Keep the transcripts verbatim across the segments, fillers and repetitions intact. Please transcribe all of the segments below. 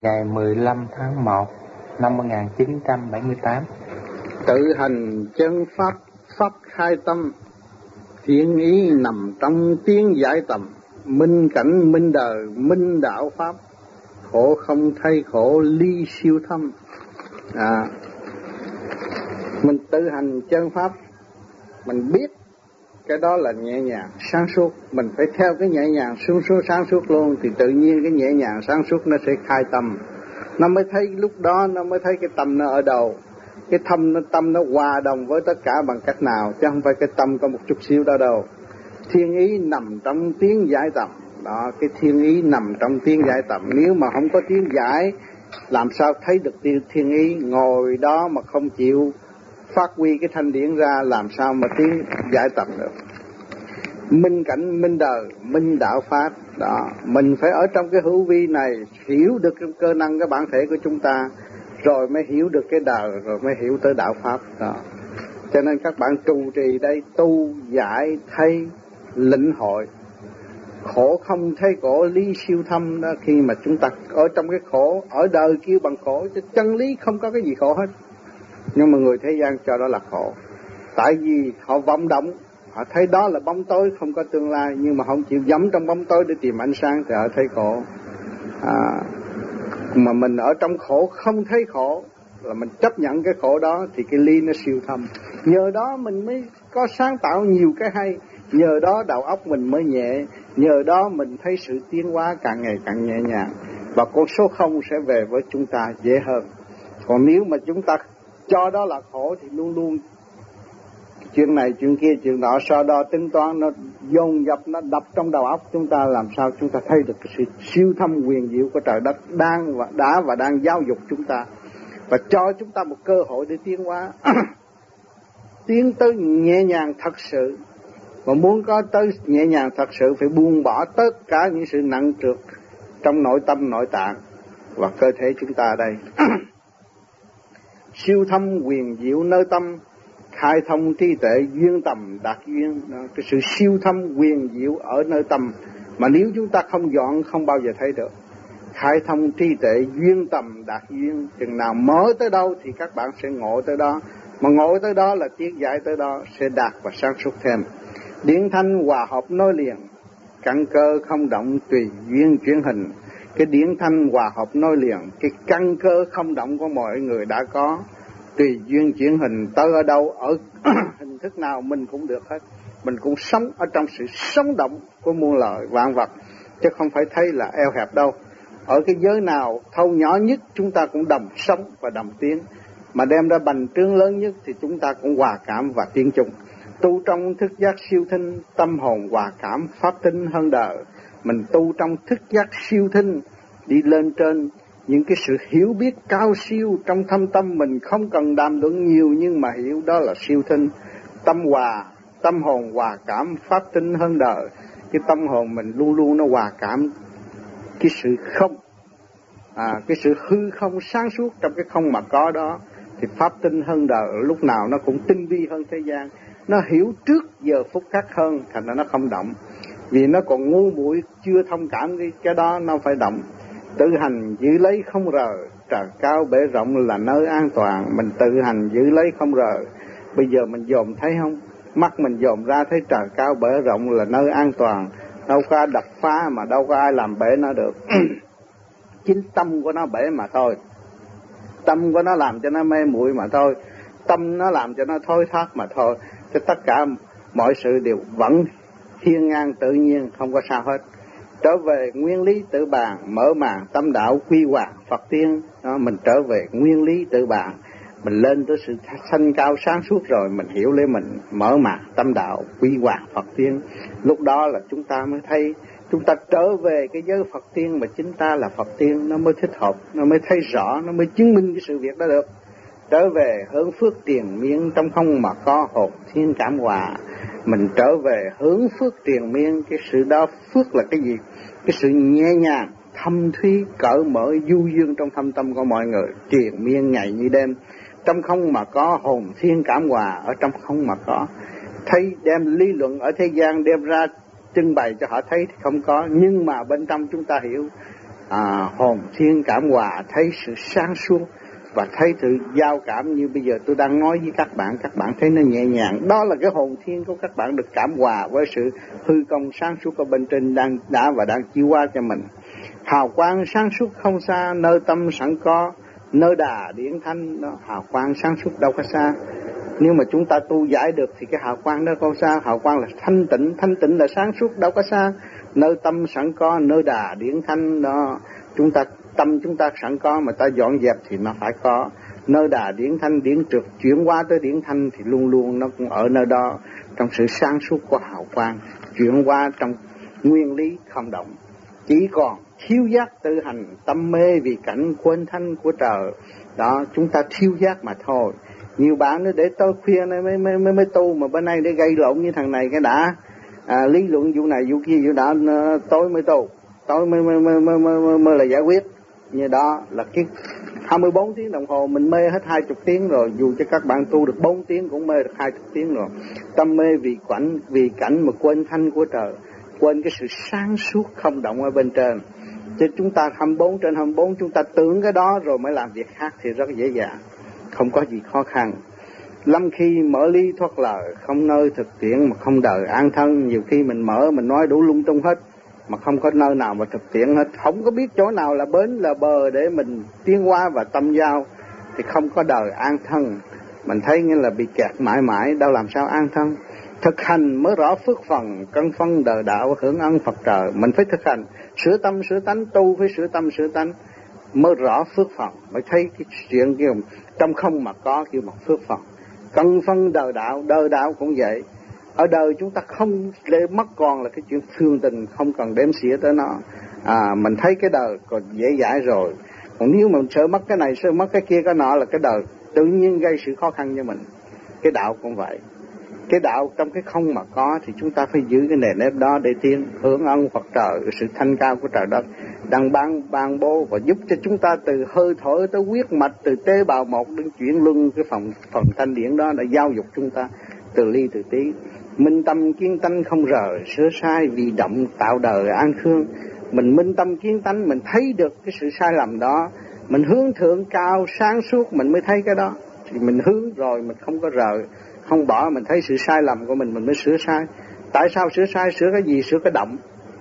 Ngày mười lăm tháng một năm một nghìn chín trăm bảy mươi tám. Tự hành chân pháp, pháp khai tâm, thiên ý nằm trong tiếng giải tầm, minh cảnh minh đời, minh đạo pháp, khổ không thay khổ, ly siêu thâm. À, mình tự hành chân pháp, mình biết cái đó là nhẹ nhàng, sáng suốt, mình phải theo cái nhẹ nhàng, xuống xuống sáng suốt luôn, thì tự nhiên cái nhẹ nhàng, sáng suốt nó sẽ khai tâm. Nó mới thấy lúc đó, nó mới thấy cái tâm nó ở đâu, cái tâm nó, tâm nó hòa đồng với tất cả bằng cách nào, chứ không phải cái tâm có một chút xíu đó đâu. Thiên ý nằm trong tiếng giải tầm, đó, cái thiên ý nằm trong tiếng giải tầm. Nếu mà không có tiếng giải, làm sao thấy được thiên ý, ngồi đó mà không chịu phát huy cái thanh điển ra, làm sao mà tiếng giải tầm được. Minh cảnh minh đời, minh đạo pháp, đó, mình phải ở trong cái hữu vi này, hiểu được cái cơ năng, cái bản thể của chúng ta, rồi mới hiểu được cái đời, rồi mới hiểu tới đạo pháp đó. Cho nên các bạn trụ trì đây, tu giải thay lĩnh hội, khổ không thấy khổ, lý siêu thâm đó. Khi mà chúng ta ở trong cái khổ, ở đời kêu bằng khổ, chứ chân lý không có cái gì khổ hết, nhưng mà người thế gian cho đó là khổ. Tại vì họ vọng động, họ thấy đó là bóng tối không có tương lai, nhưng mà không chịu dẫm trong bóng tối để tìm ánh sáng thì họ thấy khổ. À, mà mình ở trong khổ không thấy khổ, là mình chấp nhận cái khổ đó, thì cái ly nó siêu thâm. Nhờ đó mình mới có sáng tạo nhiều cái hay, nhờ đó đầu óc mình mới nhẹ, nhờ đó mình thấy sự tiến hóa càng ngày càng nhẹ nhàng, và con số không sẽ về với chúng ta dễ hơn. Còn nếu mà chúng ta cho đó là khổ thì luôn luôn chuyện này chuyện kia chuyện nọ so đo tính toán, nó dồn dập, nó đập trong đầu óc chúng ta, làm sao chúng ta thấy được cái sự siêu thâm quyền diệu của trời đất đang và đã và đang giáo dục chúng ta, và cho chúng ta một cơ hội để tiến hóa tiến tới nhẹ nhàng thật sự. Mà muốn có tới nhẹ nhàng thật sự phải buông bỏ tất cả những sự nặng trược trong nội tâm, nội tạng và cơ thể chúng ta đây. Siêu thâm quyền diệu nơi tâm, khai thông trí tuệ, duyên tầm đạt duyên. Cái sự siêu thâm quyền diệu ở nơi tâm mà nếu chúng ta không dọn không bao giờ thấy được. Khai thông trí tuệ, duyên tầm đạt duyên, chừng nào mở tới đâu thì các bạn sẽ ngộ tới đó, mà ngộ tới đó là tiết giải tới đó, sẽ đạt và sáng suốt thêm. Điển thanh hòa hợp nối liền, căn cơ không động tùy duyên chuyển hình. Cái điển thanh hòa hợp nối liền, cái căn cơ không động của mọi người đã có, tùy duyên chuyển hình, tới ở đâu, ở hình thức nào mình cũng được hết. Mình cũng sống ở trong sự sống động của muôn loài vạn vật, chứ không phải thấy là eo hẹp đâu. Ở cái giới nào thâu nhỏ nhất chúng ta cũng đồng sống và đồng tiến, mà đem ra bành trướng lớn nhất thì chúng ta cũng hòa cảm và tiến chung. Tu trong thức giác siêu thinh, tâm hồn hòa cảm pháp tinh hơn đời. Mình tu trong thức giác siêu thinh, đi lên trên những cái sự hiểu biết cao siêu trong thâm tâm mình, không cần đàm luận nhiều nhưng mà hiểu đó là siêu thinh. Tâm hòa, tâm hồn hòa cảm pháp tinh hơn đời. Cái tâm hồn mình luôn luôn nó hòa cảm cái sự không, à, cái sự hư không sáng suốt trong cái không mà có đó, thì pháp tinh hơn đời lúc nào nó cũng tinh vi hơn thế gian. Nó hiểu trước giờ phút khắc hơn, thành ra nó không động, vì nó còn ngu muội chưa thông cảm cái, cái đó nó phải động. Tự hành giữ lấy không rời, trời cao bể rộng là nơi an toàn. Mình tự hành giữ lấy không rời. Bây giờ mình dòm thấy không, mắt mình dòm ra thấy trời cao bể rộng là nơi an toàn, đâu có ai đập phá mà đâu có ai làm bể nó được. Chính tâm của nó bể mà thôi, tâm của nó làm cho nó mê muội mà thôi, tâm nó làm cho nó thối thác mà thôi. Chứ tất cả mọi sự đều vẫn hiên ngang tự nhiên, không có sao hết. Trở về nguyên lý tự bàn, mở màn tâm đạo quy hoàng Phật tiên đó. Mình trở về nguyên lý tự bàn, mình lên tới sự thanh cao sáng suốt rồi, mình hiểu lấy mình, mở màn tâm đạo quy hoàng Phật tiên. Lúc đó là chúng ta mới thấy, chúng ta trở về cái giới Phật tiên mà chính ta là Phật tiên, nó mới thích hợp, nó mới thấy rõ, nó mới chứng minh cái sự việc đó được. Trở về hướng phước triền miên, trong không mà có hồn thiên cảm hòa. Mình trở về hướng phước triền miên, cái sự đó phước là cái gì? Cái sự nhẹ nhàng, thâm thúy, cởi mở, du dương trong thâm tâm của mọi người, triền miên ngày như đêm. Trong không mà có hồn thiên cảm hòa, ở trong không mà có. Thấy đem lý luận ở thế gian đem ra trưng bày cho họ thấy thì không có, nhưng mà bên trong chúng ta hiểu à, hồn thiên cảm hòa, thấy sự sáng suốt và thấy sự giao cảm như bây giờ tôi đang nói với các bạn, các bạn thấy nó nhẹ nhàng. Đó là cái hồn thiên của các bạn được cảm hòa với sự hư công sáng suốt ở bên trên đang đã và đang chiếu qua cho mình. Hào quang sáng suốt không xa, nơi tâm sẵn có, nơi đà điển thanh. Đó, hào quang sáng suốt đâu có xa. Nếu mà chúng ta tu giải được thì cái hào quang đó không xa. Hào quang là thanh tịnh, thanh tịnh là sáng suốt đâu có xa. Nơi tâm sẵn có, nơi đà điển thanh. Đó, chúng ta tâm chúng ta sẵn có mà ta dọn dẹp thì nó phải có. Nơi đà điển thanh, điển trượt chuyển qua tới điển thanh thì luôn luôn nó cũng ở nơi đó, trong sự sáng suốt của hào quang, chuyển qua trong nguyên lý không động. Chỉ còn thiếu giác tự hành, tâm mê vì cảnh quên thanh của trời. Đó, chúng ta thiếu giác mà thôi. Nhiều bạn nói để tôi khuya này mới, mới, mới, mới tu, mà bên này để gây lộn như thằng này cái đã. À, lý luận vụ này vụ kia vụ đó, tối mới tu, tối mới, mới, mới, mới, mới, mới là giải quyết. Như đó là cái hai mươi bốn tiếng đồng hồ mình mê hết hai mươi tiếng rồi. Dù cho các bạn tu được bốn tiếng cũng mê được hai mươi tiếng rồi. Tâm mê vì cảnh, vì cảnh mà quên thanh của trời, quên cái sự sáng suốt không động ở bên trên. Chứ chúng ta hai mươi bốn trên hai mươi bốn chúng ta tưởng cái đó rồi mới làm việc khác thì rất dễ dàng, không có gì khó khăn. Lâm khi mở ly thoát lời, không nơi thực tiễn mà không đời an thân. Nhiều khi mình mở mình nói đủ lung tung hết mà không có nơi nào mà thực tiễn hết. Không có biết chỗ nào là bến là bờ để mình tiến qua và tâm giao thì không có đời an thân. Mình thấy như là bị kẹt mãi mãi, đâu làm sao an thân. Thực hành mới rõ phước phần, cân phân đời đạo hưởng ân Phật trời. Mình phải thực hành, sửa tâm sửa tánh, tu phải sửa tâm sửa tánh mới rõ phước phần, mới thấy cái chuyện kia trong không mà có kêu một phước phần. Cân phân đời đạo, đời đạo cũng vậy. Ở đời chúng ta không để mất còn là cái chuyện thương tình, không cần đếm xỉa tới nó. À, mình thấy cái đời còn dễ dãi rồi. Còn nếu mà mình sợ mất cái này, sợ mất cái kia cái nọ là cái đời tự nhiên gây sự khó khăn cho mình. Cái đạo cũng vậy. Cái đạo trong cái không mà có thì chúng ta phải giữ cái nền nếp đó để tiến, hưởng ân Phật trời, sự thanh cao của trời đất đang ban ban bố và giúp cho chúng ta từ hơi thở tới huyết mạch, từ tế bào một đến chuyển luân cái phần phần thanh điển đó đã giáo dục chúng ta từ ly từ tí. Minh tâm kiến tánh không rời, sửa sai vì động tạo đời an khương. Mình minh tâm kiến tánh, mình thấy được cái sự sai lầm đó, mình hướng thượng cao sáng suốt mình mới thấy cái đó. Thì mình hướng rồi mình không có rời, không bỏ, mình thấy sự sai lầm của mình mình mới sửa sai. Tại sao sửa sai? Sửa cái gì? Sửa cái động.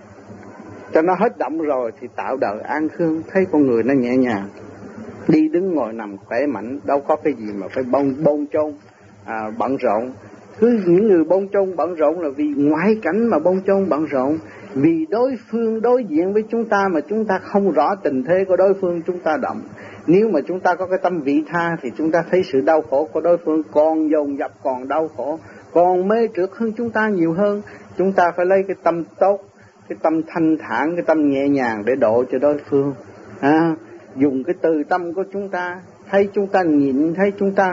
Cho nó hết động rồi thì tạo đời an khương, thấy con người nó nhẹ nhàng, đi đứng ngồi nằm khỏe mạnh, đâu có cái gì mà phải bông bông chôn à, bận rộn. Cứ những người bông chôn bận rộn là vì ngoại cảnh mà bông chôn bận rộn, vì đối phương đối diện với chúng ta mà chúng ta không rõ tình thế của đối phương chúng ta động. Nếu mà chúng ta có cái tâm vị tha thì chúng ta thấy sự đau khổ của đối phương còn dồn dập, còn đau khổ, còn mê trượt hơn chúng ta nhiều hơn. Chúng ta phải lấy cái tâm tốt, cái tâm thanh thản, cái tâm nhẹ nhàng để độ cho đối phương. À, dùng cái từ tâm của chúng ta, thấy chúng ta nhịn, thấy chúng ta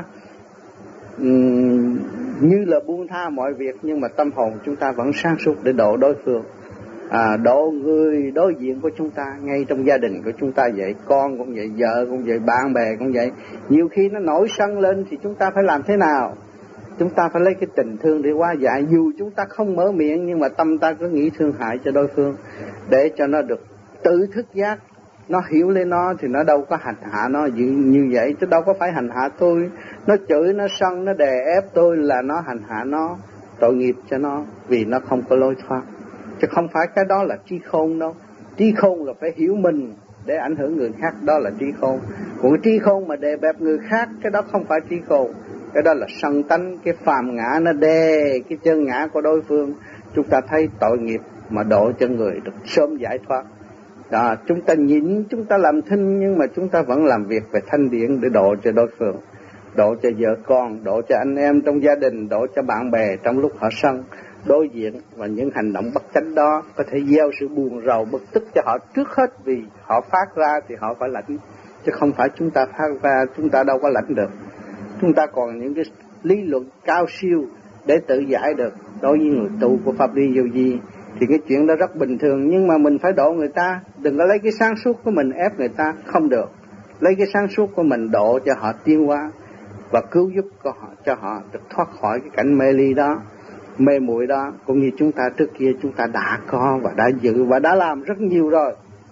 um, như là buông tha mọi việc, nhưng mà tâm hồn chúng ta vẫn sáng suốt để độ đối phương. À, độ người đối diện của chúng ta, ngay trong gia đình của chúng ta vậy, con cũng vậy, vợ cũng vậy, bạn bè cũng vậy. Nhiều khi nó nổi sân lên thì chúng ta phải làm thế nào? Chúng ta phải lấy cái tình thương để hóa giải. Dù chúng ta không mở miệng nhưng mà tâm ta cứ nghĩ thương hại cho đối phương, để cho nó được tự thức giác, nó hiểu lên nó thì nó đâu có hành hạ nó như vậy, chứ đâu có phải hành hạ tôi. Nó chửi, nó sân, nó đè ép tôi là nó hành hạ nó, tội nghiệp cho nó, vì nó không có lối thoát. Chứ không phải cái đó là trí khôn đâu. Trí khôn là phải hiểu mình để ảnh hưởng người khác, đó là trí khôn. Còn cái trí khôn mà đè bẹp người khác, cái đó không phải trí khôn. Cái đó là sân tánh, cái phàm ngã nó đè cái chân ngã của đối phương. Chúng ta thấy tội nghiệp mà độ cho người được sớm giải thoát. Đó, chúng ta nhịn, chúng ta làm thinh, nhưng mà chúng ta vẫn làm việc về thanh điển để độ cho đối phương, độ cho vợ con, độ cho anh em trong gia đình, độ cho bạn bè trong lúc họ sân đối diện. Và những hành động bất chánh đó có thể gieo sự buồn rầu bực tức cho họ trước hết, vì họ phát ra thì họ phải lãnh, chứ không phải chúng ta phát ra chúng ta đâu có lãnh được. Chúng ta còn những cái lý luận cao siêu để tự giải được. Đối với người tu của Pháp Đi Vô Vi thì cái chuyện đó rất bình thường, nhưng mà mình phải độ người ta. Đừng có lấy cái sáng suốt của mình ép người ta, không được. Lấy cái sáng suốt của mình độ cho họ tiến hóa và cứu giúp cho họ, cho họ được thoát khỏi cái cảnh mê ly đó, mê muội đó. Cũng như chúng ta trước kia chúng ta đã có và đã dự và đã làm rất nhiều rồi.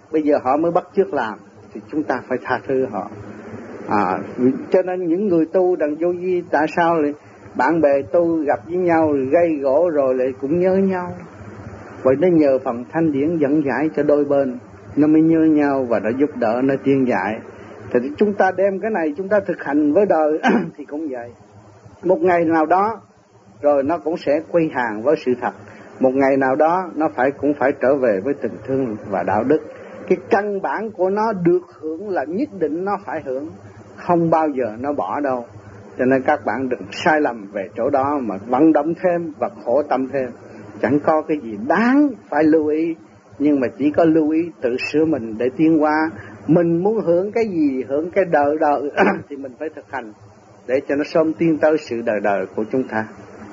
bây giờ họ mới bắt chước làm, thì chúng ta phải tha thứ họ. À, cho nên những người tu đằng vô vi, tại sao lại bạn bè tu gặp với nhau gây gỗ rồi lại cũng nhớ nhau? Vậy nó nhờ phần thanh điển dẫn giải cho đôi bên, nó mới nhớ nhau và nó giúp đỡ, nó tiên giải. Thì chúng ta đem cái này chúng ta thực hành với đời thì cũng vậy. Một ngày nào đó rồi nó cũng sẽ quy hàng với sự thật. Một ngày nào đó nó phải cũng phải trở về với tình thương và đạo đức. Cái căn bản của nó được hưởng là nhất định nó phải hưởng, không bao giờ nó bỏ đâu. Cho nên các bạn đừng sai lầm về chỗ đó mà vận động thêm và khổ tâm thêm. Chẳng có cái gì đáng phải lưu ý, nhưng mà chỉ có lưu ý tự sửa mình để tiến hóa. Mình muốn hưởng cái gì, hưởng cái đời đời thì mình phải thực hành để cho nó sớm tiến tới sự đời đời của chúng ta.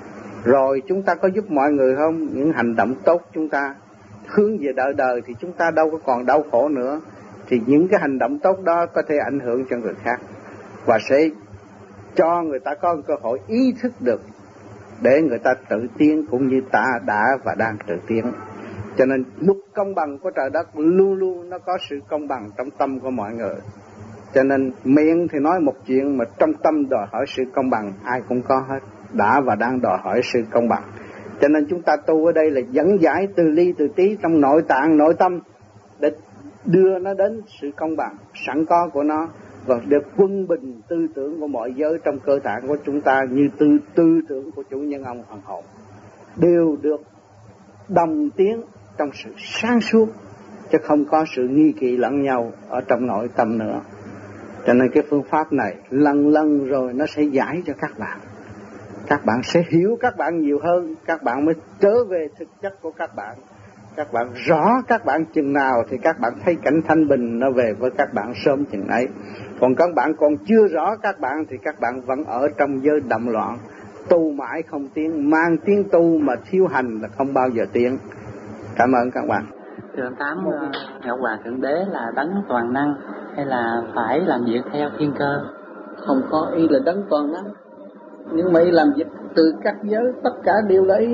Rồi chúng ta có giúp mọi người không? Những hành động tốt chúng ta hướng về đời đời thì chúng ta đâu có còn đau khổ nữa. Thì những cái hành động tốt đó có thể ảnh hưởng cho người khác và sẽ cho người ta có cơ hội ý thức được để người ta tự tiến cũng như ta đã và đang tự tiến. Cho nên luật công bằng của trời đất luôn luôn nó có sự công bằng trong tâm của mọi người. Cho nên miệng thì nói một chuyện mà trong tâm đòi hỏi sự công bằng, ai cũng có hết, đã và đang đòi hỏi sự công bằng. Cho nên chúng ta tu ở đây là dẫn giải từ ly từ tí trong nội tạng nội tâm để đưa nó đến sự công bằng sẵn có của nó, và được quân bình tư tưởng của mọi giới trong cơ thể của chúng ta, như tư tư tưởng của chủ nhân ông hoàng hậu đều được đồng tiến trong sự sáng suốt, chứ không có sự nghi kỵ lẫn nhau ở trong nội tâm nữa. Cho nên cái phương pháp này lần lần rồi nó sẽ giải cho các bạn. Các bạn sẽ hiểu các bạn nhiều hơn, các bạn mới trở về thực chất của các bạn. Các bạn rõ các bạn chừng nào thì các bạn thấy cảnh thanh bình nó về với các bạn sớm chừng ấy. Còn các bạn còn chưa rõ các bạn thì các bạn vẫn ở trong giới động loạn, tu mãi không tiến, mang tiếng tu mà thiếu hành là không bao giờ tiến. Cảm ơn các bạn. Thưa ông Tám, Ngọc Hoàng Thượng Đế là đấng toàn năng hay là phải làm việc theo thiên cơ? Không có ý là đấng toàn năng, nhưng mà ý làm việc từ các giới tất cả đều là ý.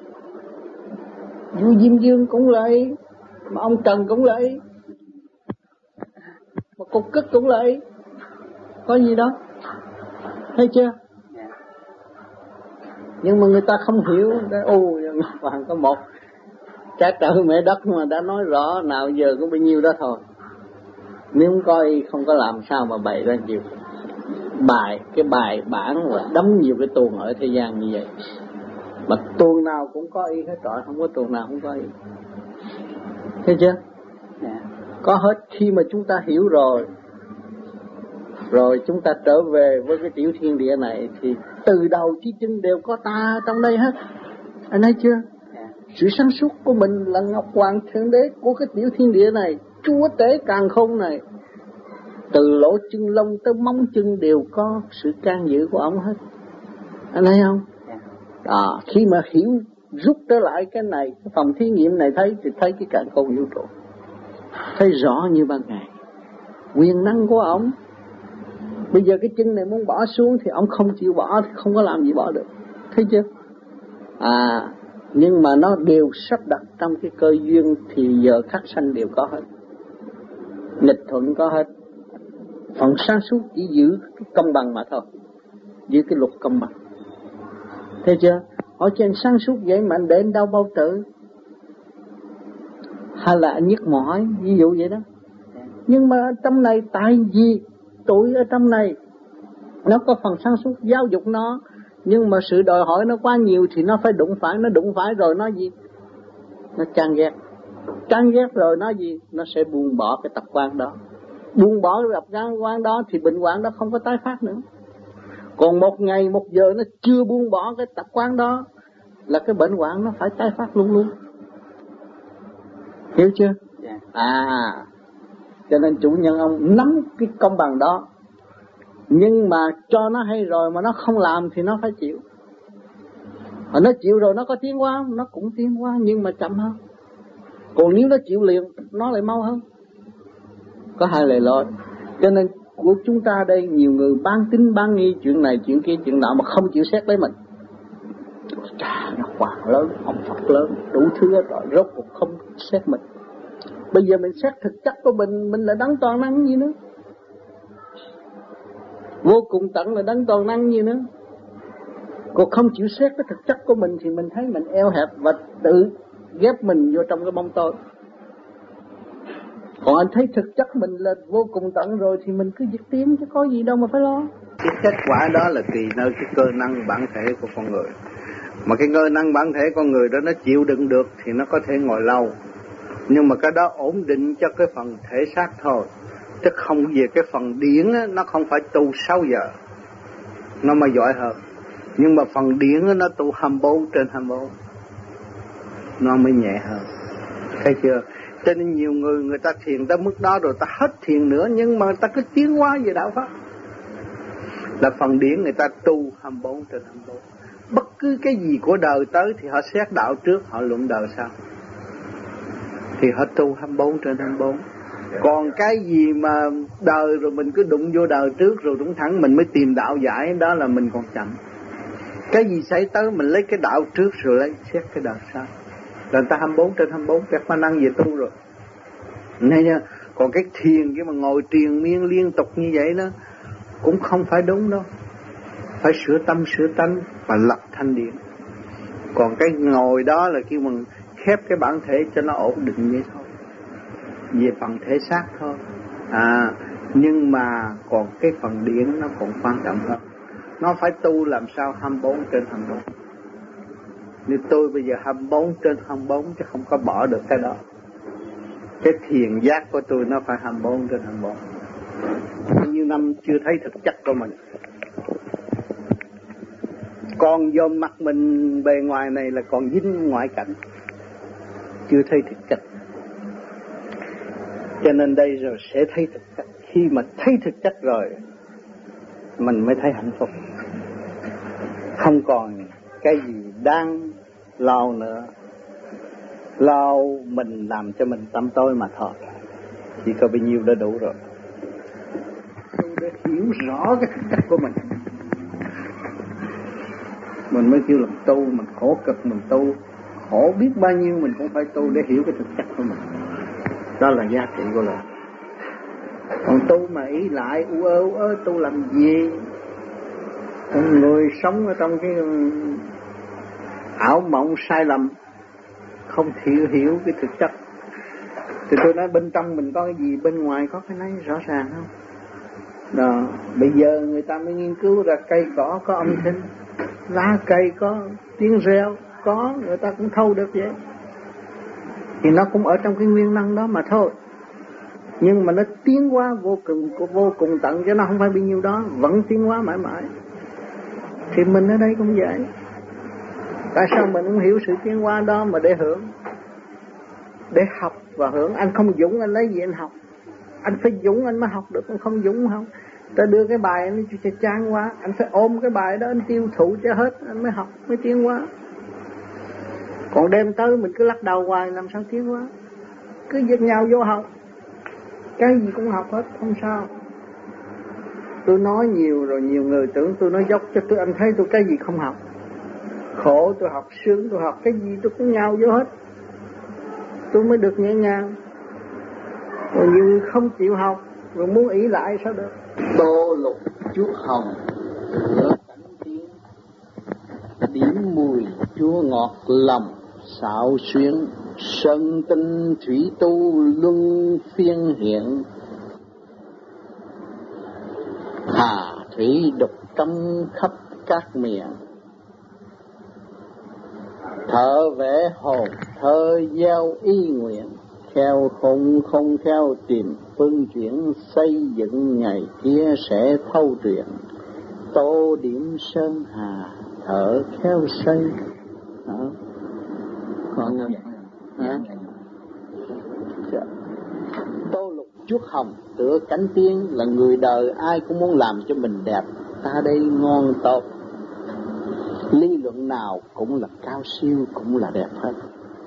Vua Diêm Dương cũng là ý, mà ông Trần cũng là ý, mà cục cức cũng là ý. Có gì đâu, thấy chưa? Yeah. Nhưng mà người ta không hiểu. Ồ, Ngọc Hoàng có một cha trời mẹ đất mà đã nói rõ, nào giờ có bao nhiêu đó thôi. Nếu không coi không có làm sao mà bày ra nhiều bài, cái bài bản và đóng nhiều cái tuồng ở thế gian như vậy. Mà tuồng nào cũng có ý hết trọi, không có tuồng nào không có ý. Thấy chưa? Yeah. Có hết. Khi mà chúng ta hiểu rồi, rồi chúng ta trở về với cái tiểu thiên địa này thì từ đầu chí chân đều có ta trong đây hết. Anh thấy chưa? Yeah. Sự sáng suốt của mình là Ngọc Hoàng Thượng Đế của cái tiểu thiên địa này, Chúa Tể càn khôn này. Từ lỗ chân lông tới móng chân đều có sự can dự của ông hết. Anh thấy không? Đó, khi mà hiểu rút trở lại cái này, cái phòng thí nghiệm này thấy thì thấy cái càn khôn vũ trụ, thấy rõ như ban ngày. Quyền năng của ông. Bây giờ cái chân này muốn bỏ xuống thì ông không chịu bỏ thì không có làm gì bỏ được. Thấy chưa? À, nhưng mà nó đều sắp đặt trong cái cơ duyên thì giờ khắc sanh đều có hết. Nghịch thuận có hết. Phần sáng suốt chỉ giữ cái công bằng mà thôi, giữ cái luật công bằng. Thấy chưa? Ở trên sáng suốt vậy mà để đau bao tử hay là nhức mỏi, ví dụ vậy đó. Nhưng mà trong này tại vì tuổi ở trong này nó có phần sáng suốt giáo dục nó, nhưng mà sự đòi hỏi nó quá nhiều thì nó phải đụng phải, nó đụng phải rồi nó gì? Nó chán ghét. Chán ghét rồi nó gì? Nó sẽ buông bỏ cái tập quán đó. Buông bỏ cái tập quán đó thì bệnh hoạn đó không có tái phát nữa. Còn một ngày một giờ nó chưa buông bỏ cái tập quán đó là cái bệnh hoạn nó phải tái phát luôn luôn. Hiểu chưa? Yeah. À, cho nên chủ nhân ông nắm cái công bằng đó, nhưng mà cho nó hay rồi mà nó không làm thì nó phải chịu. Mà nó chịu rồi nó có tiến hóa, nó cũng tiến hóa nhưng mà chậm hơn. Còn nếu nó chịu liền nó lại mau hơn. Có hai lề lối. Cho nên của chúng ta đây nhiều người bán tín bán nghi chuyện này chuyện kia chuyện nọ mà không chịu xét lấy mình. Chà, nó Hoàng lớn, ông Phật lớn, đủ thứ rồi rốt cuộc không xét mình. Bây giờ mình xét thực chất của mình, mình là đấng toàn năng gì nữa. Vô cùng tận là đấng toàn năng gì nữa. Còn không chịu xét cái thực chất của mình thì mình thấy mình eo hẹp và tự ghép mình vô trong cái bóng tối. Còn anh thấy thực chất mình là vô cùng tận rồi thì mình cứ việc tiến chứ có gì đâu mà phải lo. Cái kết quả đó là tùy nơi cái cơ năng bản thể của con người. Mà cái cơ năng bản thể con người đó nó chịu đựng được thì nó có thể ngồi lâu. Nhưng mà cái đó ổn định cho cái phần thể xác thôi. Chứ không về cái phần điển á, nó không phải tu sáu giờ. Nó mới giỏi hơn. Nhưng mà phần điển á, nó tu hai mươi bốn trên hai mươi bốn. Nó mới nhẹ hơn. Thấy chưa? Cho nên nhiều người người ta thiền tới mức đó rồi ta hết thiền nữa. Nhưng mà ta cứ tiến hóa về đạo pháp. Là phần điển người ta tu hai mươi bốn trên hai mươi bốn. Bất cứ cái gì của đời tới thì họ xét đạo trước, họ luận đời sau. Thì họ tu hai mươi bốn trên hai mươi bốn. Còn cái gì mà đời rồi mình cứ đụng vô đời trước rồi đúng thẳng mình mới tìm đạo giải, đó là mình còn chậm. Cái gì xảy tới mình lấy cái đạo trước rồi lấy xét cái đời sau. Là người ta hai mươi bốn trên hai mươi bốn, các khả năng về tu rồi. Nên nha, còn cái thiền cái mà ngồi triền miên liên tục như vậy đó cũng không phải đúng đâu. Phải sửa tâm sửa tánh và lập thanh điển. Còn cái ngồi đó là kêu mình khép cái bản thể cho nó ổn định vậy thôi. Về phần thể xác thôi. À, nhưng mà còn cái phần điển nó còn quan trọng hơn. Nó phải tu làm sao hai mươi bốn trên hai mươi bốn. Như tôi bây giờ hai mươi bốn trên hai mươi bốn chứ không có bỏ được cái đó. Cái thiền giác của tôi nó phải hai mươi bốn trên hai mươi bốn. Bao nhiêu năm chưa thấy thực chất của mình. Còn vô mặt mình bề ngoài này là còn dính ngoại cảnh. Chưa thấy thực chất. Cho nên đây rồi sẽ thấy thực chất. Khi mà thấy thực chất rồi mình mới thấy hạnh phúc. Không còn cái gì đang lo nữa. Lo mình làm cho mình tâm tối mà thôi. Chỉ có bao nhiêu đã đủ rồi. Để hiểu rõ cái thực chất của mình, mình mới kêu là tu. Mình khổ cực mình tu, khổ biết bao nhiêu mình cũng phải tu để hiểu cái thực chất của mình. Đó là giá trị của lời. Còn tu mà ý lại u ơ u ơ tu làm gì? Con người sống ở trong cái ảo mộng sai lầm, không hiểu hiểu cái thực chất. Thì tôi nói bên trong mình có cái gì, bên ngoài có cái này rõ ràng không? Đó, bây giờ người ta mới nghiên cứu ra cây cỏ có âm thanh, lá cây có tiếng reo, có, người ta cũng thâu được vậy. Thì nó cũng ở trong cái nguyên năng đó mà thôi. Nhưng mà nó tiến hóa vô cùng vô cùng tận, chứ nó không phải bao nhiêu đó, vẫn tiến hóa mãi mãi. Thì mình ở đây cũng vậy. Tại sao mình không hiểu sự tiến hóa đó mà để hưởng, để học và hưởng? Anh không dũng anh lấy gì anh học? Anh phải dũng anh mới học được, anh không dũng không. Ta đưa cái bài anh cho chán quá, anh phải ôm cái bài đó anh tiêu thụ cho hết anh mới học, mới tiến hóa. Còn đem tới mình cứ lắc đầu hoài làm sao tiến hóa? Cứ giật nhau vô học, cái gì cũng học hết, không sao. Tôi nói nhiều rồi nhiều người tưởng tôi nói dốc cho tôi, anh thấy tôi cái gì không học. Khổ tôi học, sướng tôi học, cái gì tôi cũng nhào vô hết. Tôi mới được nhẹ nhàng. Rồi như không chịu học, rồi muốn ý lại sao được. Tô lục chuốt hồng giữa cảnh tiếng, điểm mùi chua ngọt lòng xạo xuyến, sơn tinh thủy tu luân phiên hiện, hà thủy đục trong khắp các miền. Thở vẽ hồn thơ gieo ý nguyện, theo không không theo tìm phương chuyển, xây dựng ngày kia sẽ thâu truyện. Tô điểm sơn hà thở theo xây. Đó. Còn ngờ hả? Tô lục chuốt hồng tựa cánh tiên, là người đời ai cũng muốn làm cho mình đẹp. Ta đây ngon tốt, lý luận nào cũng là cao siêu, cũng là đẹp hết.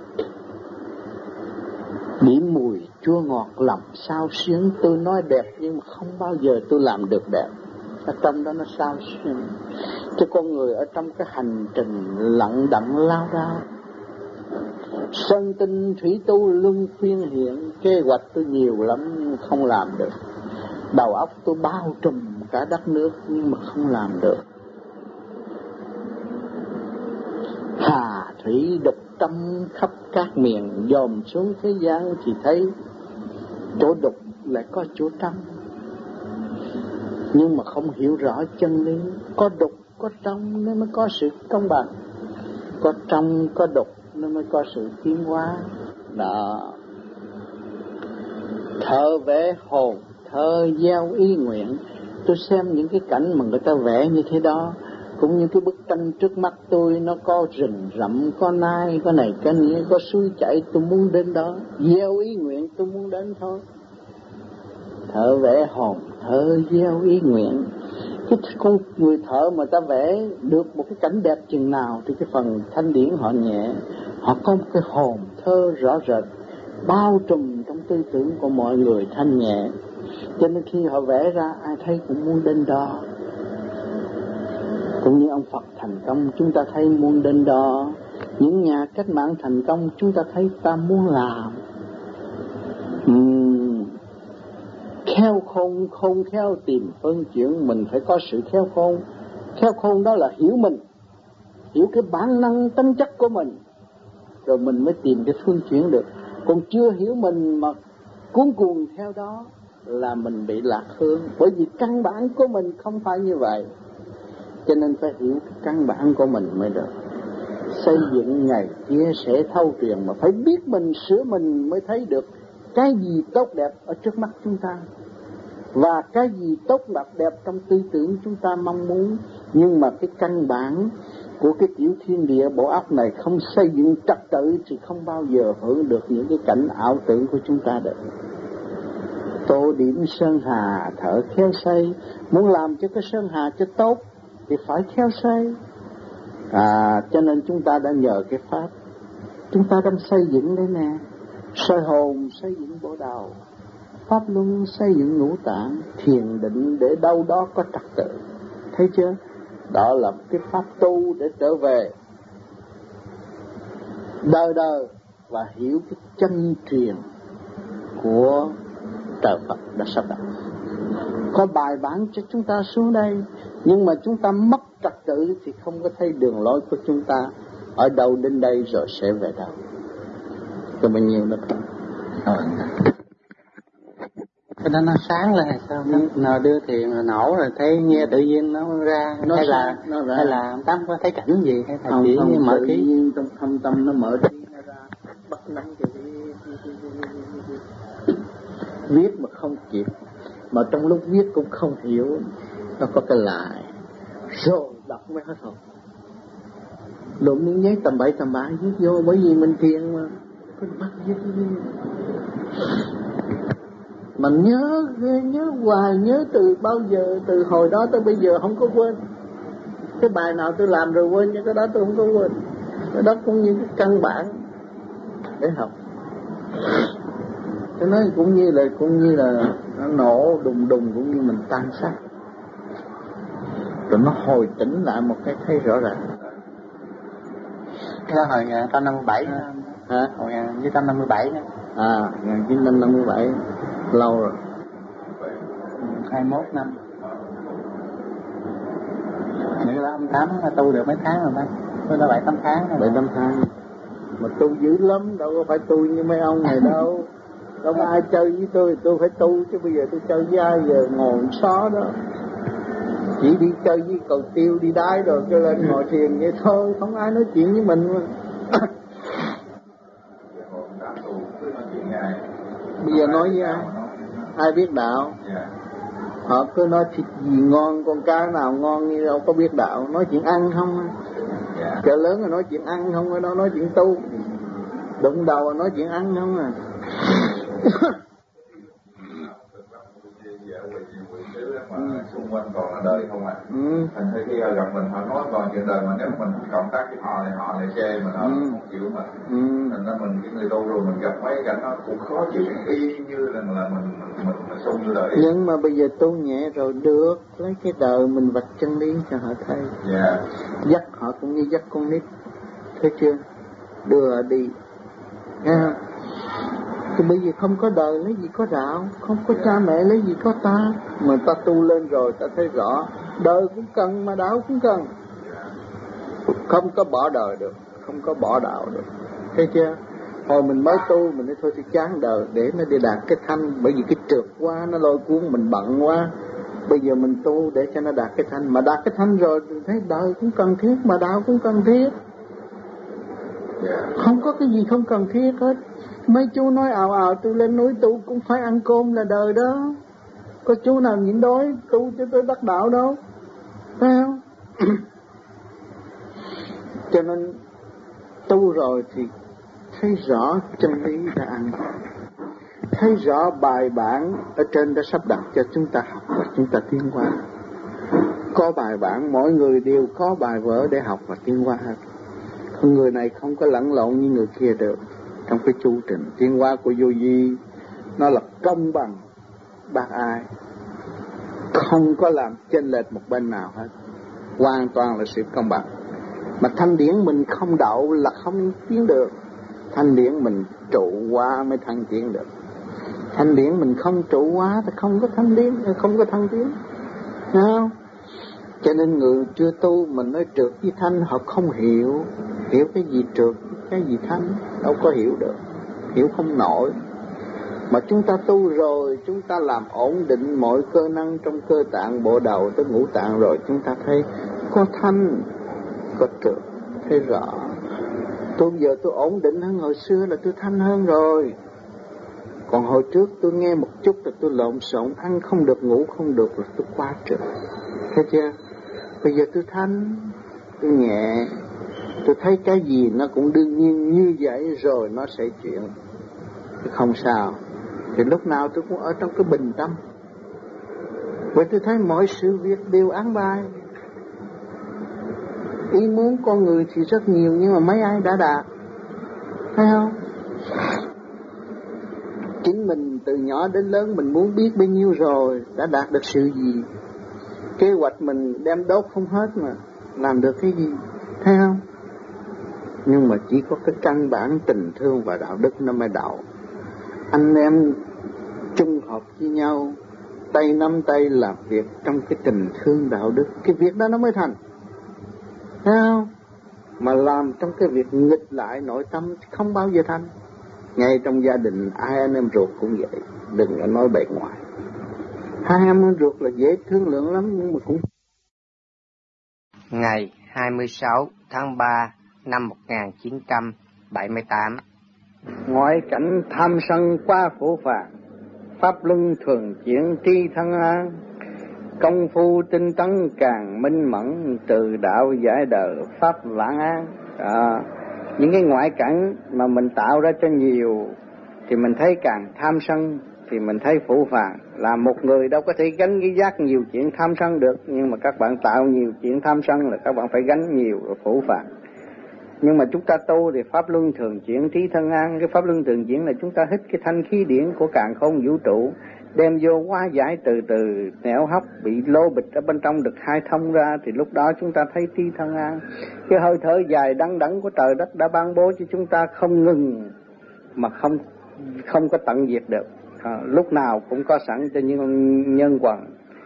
Điểm mùi chua ngọt lòng sao xuyến, tôi nói đẹp nhưng mà không bao giờ tôi làm được đẹp. Ở trong đó nó sao xuyến. Chứ con người ở trong cái hành trình lặng đặng lao đao, Sơn tinh thủy tu luân phiên hiện, kế hoạch tôi nhiều lắm không làm được. Đầu óc tôi bao trùm cả đất nước nhưng mà không làm được. Hà thủy đục tâm khắp các miền, dòm xuống thế gian chỉ thấy chỗ đục lại có chỗ trong. Nhưng mà không hiểu rõ chân lý, có đục có trong nên mới có sự công bằng, có trong có đục nên mới có sự tiến hóa. Đó, thơ vẽ hồn, thơ gieo ý nguyện. Tôi xem những cái cảnh mà người ta vẽ như thế đó, cũng như cái bức tranh trước mắt tôi, nó có rừng rậm, có nai, có này cái nấy, có suối chảy, tôi muốn đến đó, gieo ý nguyện tôi muốn đến thôi. Thợ vẽ hồn, thợ gieo ý nguyện. Cái con người thợ mà ta vẽ được một cái cảnh đẹp chừng nào thì cái phần thanh điển họ nhẹ, họ có một cái hồn thơ rõ rệt bao trùm trong tư tưởng của mọi người thanh nhẹ, cho nên khi họ vẽ ra ai thấy cũng muốn đến đó. Cũng như ông Phật thành công chúng ta thấy muốn đến đó, những nhà cách mạng thành công chúng ta thấy ta muốn làm. uhm, Khéo khôn, khôn khéo tìm phân chuyển, mình phải có sự khéo khôn. Khéo khôn đó là hiểu mình, hiểu cái bản năng tính chất của mình, rồi mình mới tìm cái phương chuyển được. Còn chưa hiểu mình mà cuốn cuồng theo đó là mình bị lạc hướng, bởi vì căn bản của mình không phải như vậy. Cho nên phải hiểu cái căn bản của mình mới được. Xây dựng ngày kia sẽ thâu truyền, mà phải biết mình, sửa mình mới thấy được cái gì tốt đẹp ở trước mắt chúng ta, và cái gì tốt đẹp trong tư tưởng chúng ta mong muốn. Nhưng mà cái căn bản của cái tiểu thiên địa bộ óc này không xây dựng trật tự thì không bao giờ hưởng được những cái cảnh ảo tưởng của chúng ta được. Tô điểm sơn hà thợ khéo xây, muốn làm cho cái sơn hà cho tốt thì phải khéo xây. À, cho nên chúng ta đã nhờ cái pháp, chúng ta đang xây dựng đây nè. Soi hồn xây dựng bộ đầu, pháp luân xây dựng ngũ tạng, thiền định để đâu đó có trật tự. Thấy chưa? Đó là cái pháp tu để trở về đời đời và hiểu cái chân truyền của trời Phật đã sắp đặt. Có bài bản cho chúng ta xuống đây, nhưng mà chúng ta mất trật tự thì không có thấy đường lối của chúng ta ở đâu đến đây rồi sẽ về đâu. Có bao nhiêu nữa không? Cái đó nó sáng lên hay sao? Nó, nó đưa thiền rồi nổ rồi thấy nghe tự nhiên nó ra, nó hay sáng, là nó ra. Hay là ông Tám có thấy cảnh gì hay là chỉ như mở tự nhiên trong thâm tâm nó mở trí nó ra, bắt nắng cho cái viết mà không kịp, mà trong lúc viết cũng không hiểu, nó có cái lại rồi đọc mới hết hồn. Đụng miếng giấy tầm bậy tầm bạ viết vô, bởi vì mình thiền mà cứ bắt viết viết mình nhớ nhớ hoài, nhớ từ bao giờ, từ hồi đó tới bây giờ không có quên. Cái bài nào tôi làm rồi quên, nhưng cái đó tôi không có quên. Cái đó cũng như cái căn bản để học. Cái nói cũng như là cũng như là nó nổ đùng đùng, cũng như mình tan xác, rồi nó hồi tỉnh lại một cái thấy rõ ràng. Cái đó hồi một nghìn chín trăm năm mươi bảy hả? Hồi một nghìn chín trăm năm mươi bảy nữa. À, một nghìn chín trăm năm mươi bảy lâu rồi, hai mươi mốt năm. Nếu đó ông Tám tu được mấy tháng rồi bác? Tôi đã bảy tám tháng rồi. bảy tám tháng mà tu dữ lắm, đâu có phải tu như mấy ông này đâu. Đâu có ai chơi với tôi, tôi phải tu chứ. Bây giờ tôi chơi với ai giờ ngồi xó đó, chỉ đi chơi với cầu tiêu đi đái rồi cho lên ngồi thiền vậy thôi, không ai nói chuyện với mình mà. Bây giờ nói với ai? Ai biết đạo? Họ cứ nói thịt gì ngon, con cá nào ngon, như đâu có biết đạo. Nói chuyện ăn không? Chợ lớn là nói chuyện ăn không, ở đâu nói chuyện tu. Đụng đầu là nói chuyện ăn không à. Mà xung quanh còn là đời không à. Ừ. Thành ra khi gặp mình họ nói còn chuyện đời, mà nếu mình cộng tác với họ thì họ lại chê mình, họ ừ. không chịu mình. Ừ. Thành ra mình cái người tu rồi mình gặp mấy cảnh nó cũng khó chịu, y như là, là mình mình mình, mình xung như đời. Nhưng mà bây giờ tu nhẹ rồi được, lấy cái đời mình vạch chân lý cho họ thấy. Dạ. Dắt họ cũng như dắt con nít, thấy chưa? đưa đi. Nghe thì bây giờ không có đời lấy gì có đạo, không có cha mẹ lấy gì có ta. Mà ta tu lên rồi ta thấy rõ, đời cũng cần mà đạo cũng cần. Không có bỏ đời được, không có bỏ đạo được. Thấy chưa? Hồi mình mới tu mình nói thôi thì chán đời để nó đi đạt cái thanh, bởi vì cái trượt quá nó lôi cuốn mình bận quá. Bây giờ mình tu để cho nó đạt cái thanh, mà đạt cái thanh rồi thì thấy đời cũng cần thiết mà đạo cũng cần thiết. Không có cái gì không cần thiết hết. Mấy chú nói ào ào tôi lên núi tu cũng phải ăn cơm là đời đó. Có chú nào nhịn đói tu cho tôi đắc đạo đâu. Phải không? Cho nên tu rồi thì thấy rõ chân lý đã ăn, thấy rõ bài bản ở trên đã sắp đặt cho chúng ta học và chúng ta tiến hóa. Có bài bản, mỗi người đều có bài vở để học và tiến hóa hết. Người này không có lẫn lộn như người kia được. Trong cái chu trình tiến hóa của vô vi, nó là công bằng bác ai, không có làm chênh lệch một bên nào hết, hoàn toàn là sự công bằng. Mà thanh điển mình không đậu là không tiến được. Thanh điển mình trụ hóa mới thăng tiến được. Thanh điển mình không trụ hóa thì không có thanh điển, không có thăng tiến. Thấy không? Cho nên người chưa tu mình nói trượt với thanh họ không hiểu. Hiểu cái gì trượt, cái gì thanh, đâu có hiểu được, hiểu không nổi. Mà chúng ta tu rồi, chúng ta làm ổn định mọi cơ năng trong cơ tạng, bộ đầu tới ngũ tạng rồi, chúng ta thấy có thanh, có trượt, thấy rõ. Tôi giờ tôi ổn định hơn hồi xưa là tôi thanh hơn rồi. Còn hồi trước tôi nghe một chút là tôi lộn xộn, ăn không được, ngủ không được là tôi quá trượt. Thấy chưa? Bây giờ tôi thanh, tôi nhẹ, tôi thấy cái gì nó cũng đương nhiên như vậy rồi nó sẽ chuyển. Không sao. Thì lúc nào tôi cũng ở trong cái bình tâm. Bởi tôi thấy mọi sự việc đều án bài. Ý muốn con người thì rất nhiều, nhưng mà mấy ai đã đạt, thấy không? Chính mình từ nhỏ đến lớn mình muốn biết bao nhiêu rồi, đã đạt được sự gì. Kế hoạch mình đem đốt không hết mà làm được cái gì, thấy không? Nhưng mà chỉ có cái căn bản tình thương và đạo đức nó mới đậu. Anh em chung hợp với nhau, tay nắm tay làm việc trong cái tình thương đạo đức, cái việc đó nó mới thành, thấy không? Mà làm trong cái việc nghịch lại nội tâm không bao giờ thành. Ngay trong gia đình ai anh em ruột cũng vậy, đừng có nói bề ngoài. Hai anh em ruột là dễ thương lượng lắm, nhưng mà cũng... Ngày hai mươi sáu tháng ba năm một nghìn chín trăm bảy mươi tám. Ngoại cảnh tham sân quá phổ phàng, pháp luân thường chuyển tri thân an. Công phu tinh tấn càng minh mẫn, từ đạo giải đời pháp vãng an. À, những cái ngoại cảnh mà mình tạo ra cho nhiều thì mình thấy càng tham sân, thì mình thấy phũ phàng. Là một người đâu có thể gánh cái giác nhiều chuyện tham sân được, nhưng mà các bạn tạo nhiều chuyện tham sân là các bạn phải gánh nhiều rồi phũ phàng. Nhưng mà chúng ta tu thì pháp luân thường chuyển trí thân an. Cái pháp luân thường chuyển là chúng ta hít cái thanh khí điển của càn khôn vũ trụ, đem vô hóa giải từ từ, nẻo hấp bị lô bịch ở bên trong được khai thông ra, thì lúc đó chúng ta thấy trí thân an. Cái hơi thở dài đắng đắng của trời đất đã ban bố cho chúng ta không ngừng mà không không có tận diệt được. À, lúc nào cũng có sẵn cho những nhân quần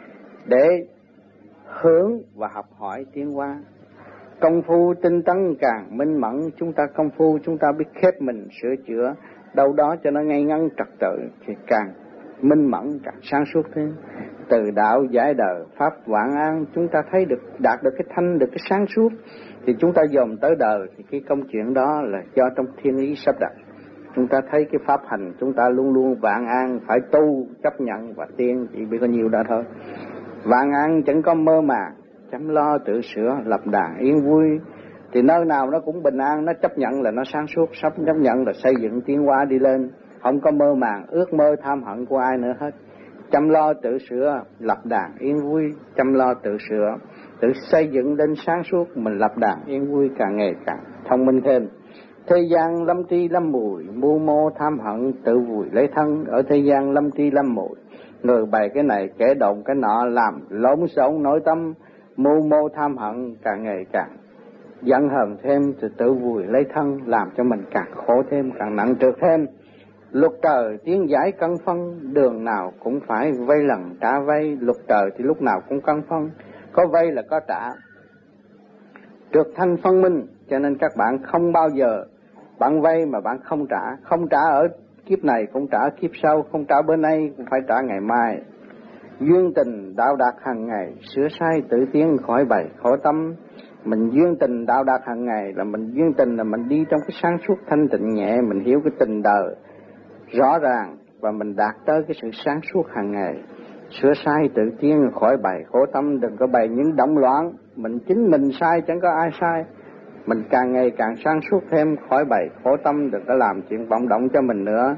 để hướng và học hỏi tiến hóa. Công phu tinh tấn càng minh mẫn, chúng ta công phu chúng ta biết khép mình sửa chữa đâu đó cho nó ngay ngắn trật tự, thì càng minh mẫn càng sáng suốt thêm. Từ đạo giải đời pháp vãng an, chúng ta thấy được đạt được cái thanh, được cái sáng suốt, thì chúng ta dòm tới đời. Thì cái công chuyện đó là do trong thiên ý sắp đặt. Chúng ta thấy cái pháp hành chúng ta luôn luôn vạn an, phải tu chấp nhận và tiên, chỉ biết có nhiều đó thôi. Vạn an chẳng có mơ màng, chăm lo tự sửa, lập đàn yên vui. Thì nơi nào nó cũng bình an, nó chấp nhận là nó sáng suốt, sắp chấp nhận là xây dựng tiến hóa đi lên, không có mơ màng, ước mơ tham hận của ai nữa hết. Chăm lo tự sửa, lập đàn yên vui, chăm lo tự sửa, tự xây dựng lên sáng suốt, mình lập đàn yên vui càng ngày càng thông minh thêm. Thế gian lâm tri lâm mùi, mưu mô tham hận tự vùi lấy thân. Ở thế gian lâm tri lâm mùi, người bày cái này kẻ động cái nọ, làm lộn xộn nội tâm, mưu mô tham hận càng ngày càng giận hờn thêm thì tự vùi lấy thân, làm cho mình càng khổ thêm, càng nặng trược thêm. Luật trời tiến giải cân phân, đường nào cũng phải vay lần trả vay. Luật trời thì lúc nào cũng cân phân, có vay là có trả. Trược thanh phân minh, cho nên các bạn không bao giờ bạn vay mà bạn không trả. Không trả ở kiếp này cũng trả kiếp sau, không trả bữa nay cũng phải trả ngày mai. Duyên tình đạo đạt hàng ngày, sửa sai tự tiến khỏi bầy khổ tâm. Mình duyên tình đạo đạt hàng ngày là mình duyên tình là mình đi trong cái sáng suốt thanh tịnh nhẹ, mình hiểu cái tình đời rõ ràng và mình đạt tới cái sự sáng suốt hàng ngày. Sửa sai tự tiến khỏi bầy khổ tâm, đừng có bày những động loạn. Mình chính mình sai chẳng có ai sai. Mình càng ngày càng sáng suốt thêm, khỏi bầy khổ tâm, đừng có làm chuyện vọng động cho mình nữa.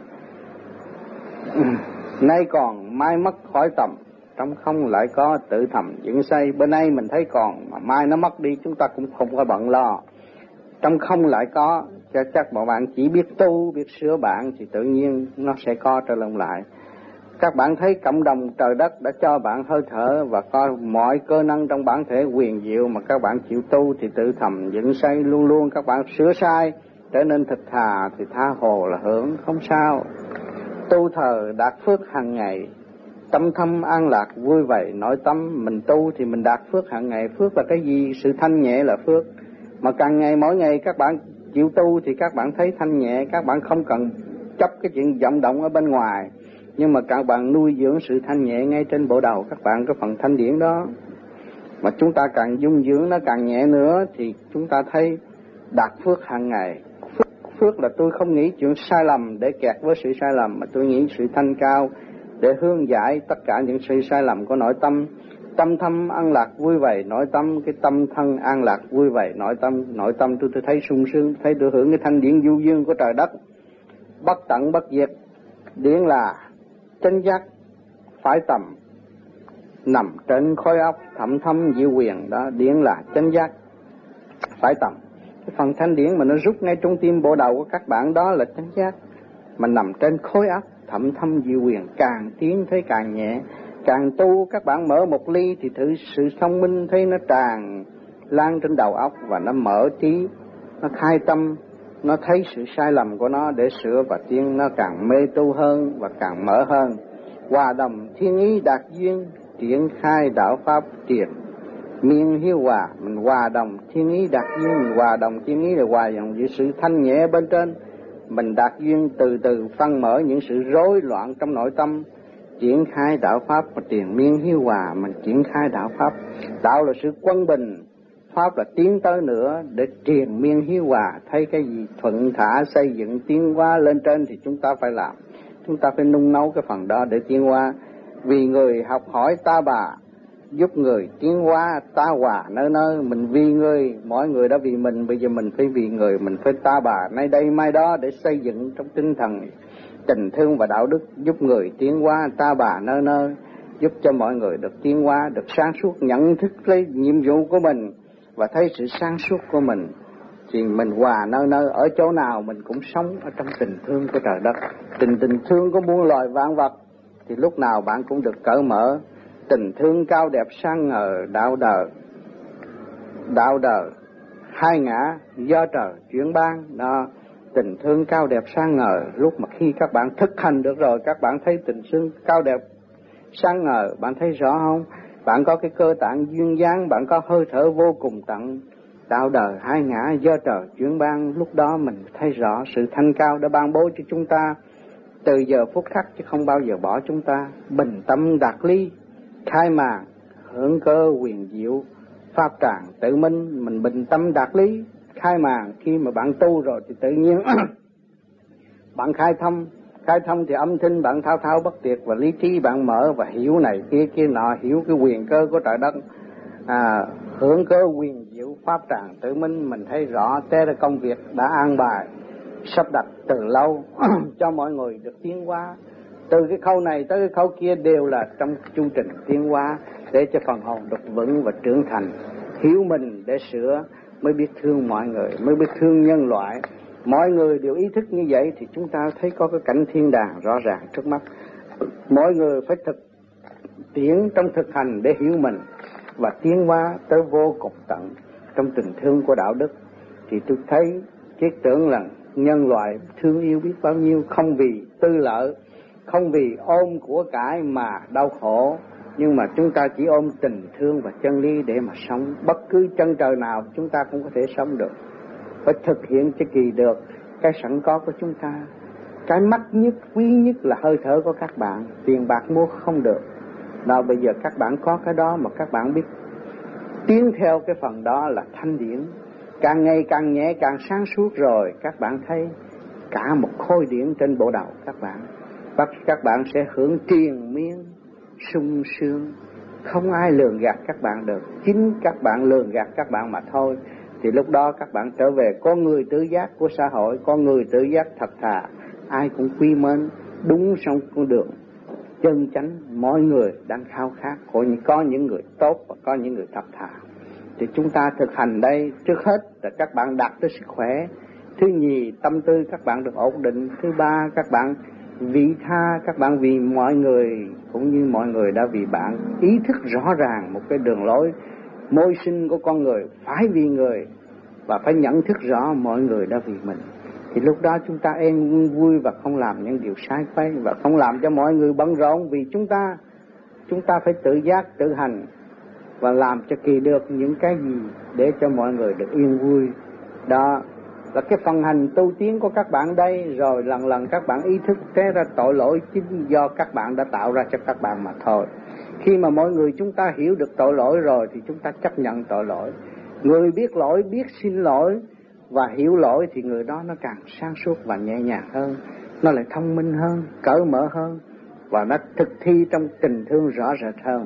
Nay còn mai mất khỏi tầm, trong không lại có tự thầm dựng xây. Bữa nay mình thấy còn mà mai nó mất đi chúng ta cũng không có bận lo. Trong không lại có, cho chắc bọn bạn chỉ biết tu, biết sửa bạn thì tự nhiên nó sẽ có trở lại. Các bạn thấy cộng đồng trời đất đã cho bạn hơi thở và có mọi cơ năng trong bản thể quyền diệu, mà các bạn chịu tu thì tự thầm dựng xây, luôn luôn các bạn sửa sai trở nên thật thà thì tha hồ là hưởng, không sao. Tu thờ đạt phước hàng ngày, tâm thâm an lạc vui vậy nội tâm. Mình tu thì mình đạt phước hàng ngày. Phước là cái gì? Sự thanh nhẹ là phước. Mà càng ngày mỗi ngày các bạn chịu tu thì các bạn thấy thanh nhẹ. Các bạn không cần chấp cái chuyện vọng động ở bên ngoài, nhưng mà các bạn nuôi dưỡng sự thanh nhẹ ngay trên bộ đầu các bạn, cái phần thanh điển đó. Mà chúng ta càng dung dưỡng nó càng nhẹ nữa thì chúng ta thấy đạt phước hàng ngày. Phước, phước là tôi không nghĩ chuyện sai lầm để kẹt với sự sai lầm, mà tôi nghĩ sự thanh cao để hướng giải tất cả những sự sai lầm của nội tâm. Tâm thâm an lạc vui vậy nội tâm, cái tâm thân an lạc vui vậy nội tâm. Nội tâm tôi tôi thấy sung sướng, thấy tôi hưởng cái thanh điển du dương của trời đất, bất tận bất diệt. Điển là chân giác phải tầm, nằm trên khối óc thẩm thâm diệu quyền đó. Điển là chân giác phải tầm. Cái phần thanh điển mà nó rút ngay trong tim bộ đầu của các bạn đó là chân giác, mà nằm trên khối óc thẩm thâm diệu quyền. Càng tiến thấy càng nhẹ, càng tu các bạn mở một ly thì thử sự thông minh thấy nó tràn lan trên đầu óc và nó mở trí, nó khai tâm, nó thấy sự sai lầm của nó để sửa và tiến, nó càng mê tu hơn và càng mở hơn. Hòa đồng thiên ý đạt duyên, triển khai đạo pháp tiền miên hiếu hòa. Mình hòa đồng thiên ý đạt duyên, mình hòa đồng thiên ý là hòa đồng với sự thanh nhẹ bên trên. Mình đạt duyên từ từ phân mở những sự rối loạn trong nội tâm, triển khai đạo pháp và tiền miên hiếu hòa. Mình triển khai đạo pháp. Đạo là sự quân bình, pháp là tiến tới nữa để triền miên hiếu hòa. Thấy cái gì thuận thả xây dựng tiến hóa lên trên thì chúng ta phải làm. Chúng ta phải nung nấu cái phần đó để tiến hóa. Vì người học hỏi ta bà, giúp người tiến hóa ta hòa nơi nơi. Mình vì người, mỗi người đã vì mình, bây giờ mình phải vì người, mình phải ta bà nay đây mai đó để xây dựng trong tinh thần tình thương và đạo đức, giúp người tiến hóa ta bà nơi nơi, giúp cho mọi người được tiến hóa, được sáng suốt, nhận thức lấy nhiệm vụ của mình và thấy sự sáng suốt của mình. Thì mình hòa nơi nơi, ở chỗ nào mình cũng sống ở trong tình thương của trời đất, tình tình thương của muôn loài vạn vật, thì lúc nào bạn cũng được cởi mở. Tình thương cao đẹp sáng ngời, đạo đời đạo đời hai ngã do trời chuyển ban đó. Tình thương cao đẹp sáng ngời, lúc mà khi các bạn thực hành được rồi, các bạn thấy tình thương cao đẹp sáng ngời, bạn thấy rõ không? Bạn có cái cơ tạng duyên dáng, bạn có hơi thở vô cùng tận. Đạo đời hai ngã do trời chuyển ban, lúc đó mình thấy rõ sự thanh cao đã ban bố cho chúng ta từ giờ phút khắc, chứ không bao giờ bỏ chúng ta. Bình tâm đạt lý, khai màn hưởng cơ quyền diệu, pháp tràng tự minh. Mình bình tâm đạt lý, khai màn. Khi mà bạn tu rồi thì tự nhiên bạn khai thông. Khai thông thì âm thanh bạn thao thao bất tuyệt, và lý trí bạn mở và hiểu này kia kia nọ, hiểu cái quyền cơ của trời đất, à, hưởng cơ quyền diệu, pháp tràng tự minh. Mình thấy rõ thế là công việc đã an bài sắp đặt từ lâu cho mọi người được tiến hóa. Từ cái khâu này tới cái khâu kia đều là trong chu trình tiến hóa, để cho phần hồn được vững và trưởng thành, hiểu mình để sửa, mới biết thương mọi người, mới biết thương nhân loại. Mọi người đều ý thức như vậy thì chúng ta thấy có cái cảnh thiên đàng rõ ràng trước mắt. Mỗi người phải thực tiễn trong thực hành để hiểu mình và tiến hóa tới vô cùng tận. trong tình thương của đạo đức, thì tôi thấy thiết tưởng là nhân loại thương yêu biết bao nhiêu, không vì tư lợi, không vì ôm của cải mà đau khổ, nhưng mà chúng ta chỉ ôm tình thương và chân lý để mà sống. Bất cứ chân trời nào chúng ta cũng có thể sống được, phải thực hiện cho kỳ được cái sẵn có của chúng ta. Cái mắc nhất, quý nhất là hơi thở của các bạn, tiền bạc mua không được. Nào bây giờ các bạn có cái đó mà các bạn biết tiến theo cái phần đó là thanh điển, càng ngày càng nhẹ, càng sáng suốt rồi, các bạn thấy cả một khối điển trên bộ đầu các bạn. Và các bạn sẽ hưởng triền miên, sung sướng, không ai lường gạt các bạn được, chính các bạn lường gạt các bạn mà thôi. Thì lúc đó các bạn trở về con người tự giác của xã hội, con người tự giác thật thà, ai cũng quý mến, đúng trong con đường chân chánh. Mọi người đang khao khát, có những người tốt và có những người thật thà. Thì chúng ta thực hành đây, trước hết là các bạn đạt tới sức khỏe. Thứ nhì, tâm tư các bạn được ổn định. Thứ ba, các bạn vị tha, các bạn vì mọi người cũng như mọi người đã vì bạn. Ý thức rõ ràng một cái đường lối môi sinh của con người, phải vì người và phải nhận thức rõ mọi người đã vì mình. Thì lúc đó chúng ta êm vui và không làm những điều sai quấy, và không làm cho mọi người bận rộn vì chúng ta. Chúng ta phải tự giác, tự hành và làm cho kỳ được những cái gì để cho mọi người được yên vui. Đó là cái phần hành tu tiến của các bạn đây. Rồi lần lần các bạn ý thức té ra tội lỗi chính do các bạn đã tạo ra cho các bạn mà thôi. Khi mà mọi người chúng ta hiểu được tội lỗi rồi thì chúng ta chấp nhận tội lỗi. Người biết lỗi, biết xin lỗi và hiểu lỗi thì người đó nó càng sáng suốt và nhẹ nhàng hơn, nó lại thông minh hơn, cởi mở hơn, và nó thực thi trong tình thương rõ rệt hơn.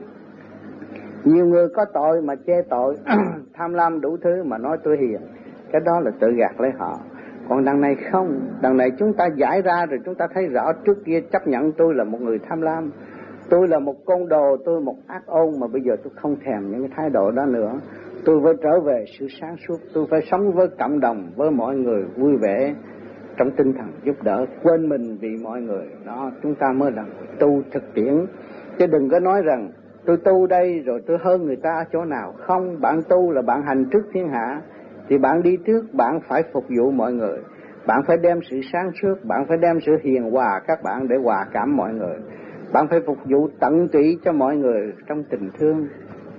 Nhiều người có tội mà che tội, tham lam đủ thứ mà nói tôi hiền, cái đó là tự gạt lấy họ. Còn đằng này không, đằng này chúng ta giải ra rồi chúng ta thấy rõ. Trước kia chấp nhận tôi là một người tham lam, tôi là một côn đồ, tôi một ác ôn, mà bây giờ tôi không thèm những cái thái độ đó nữa. Tôi phải trở về sự sáng suốt, tôi phải sống với cộng đồng, với mọi người vui vẻ, trong tinh thần giúp đỡ, quên mình vì mọi người. Đó, chúng ta mới là tu thực tiễn. Chứ đừng có nói rằng tôi tu đây rồi tôi hơn người ta ở chỗ nào. Không, bạn tu là bạn hành trước thiên hạ, thì bạn đi trước, bạn phải phục vụ mọi người. Bạn phải đem sự sáng suốt, bạn phải đem sự hiền hòa các bạn để hòa cảm mọi người. Bạn phải phục vụ tận tụy cho mọi người trong tình thương,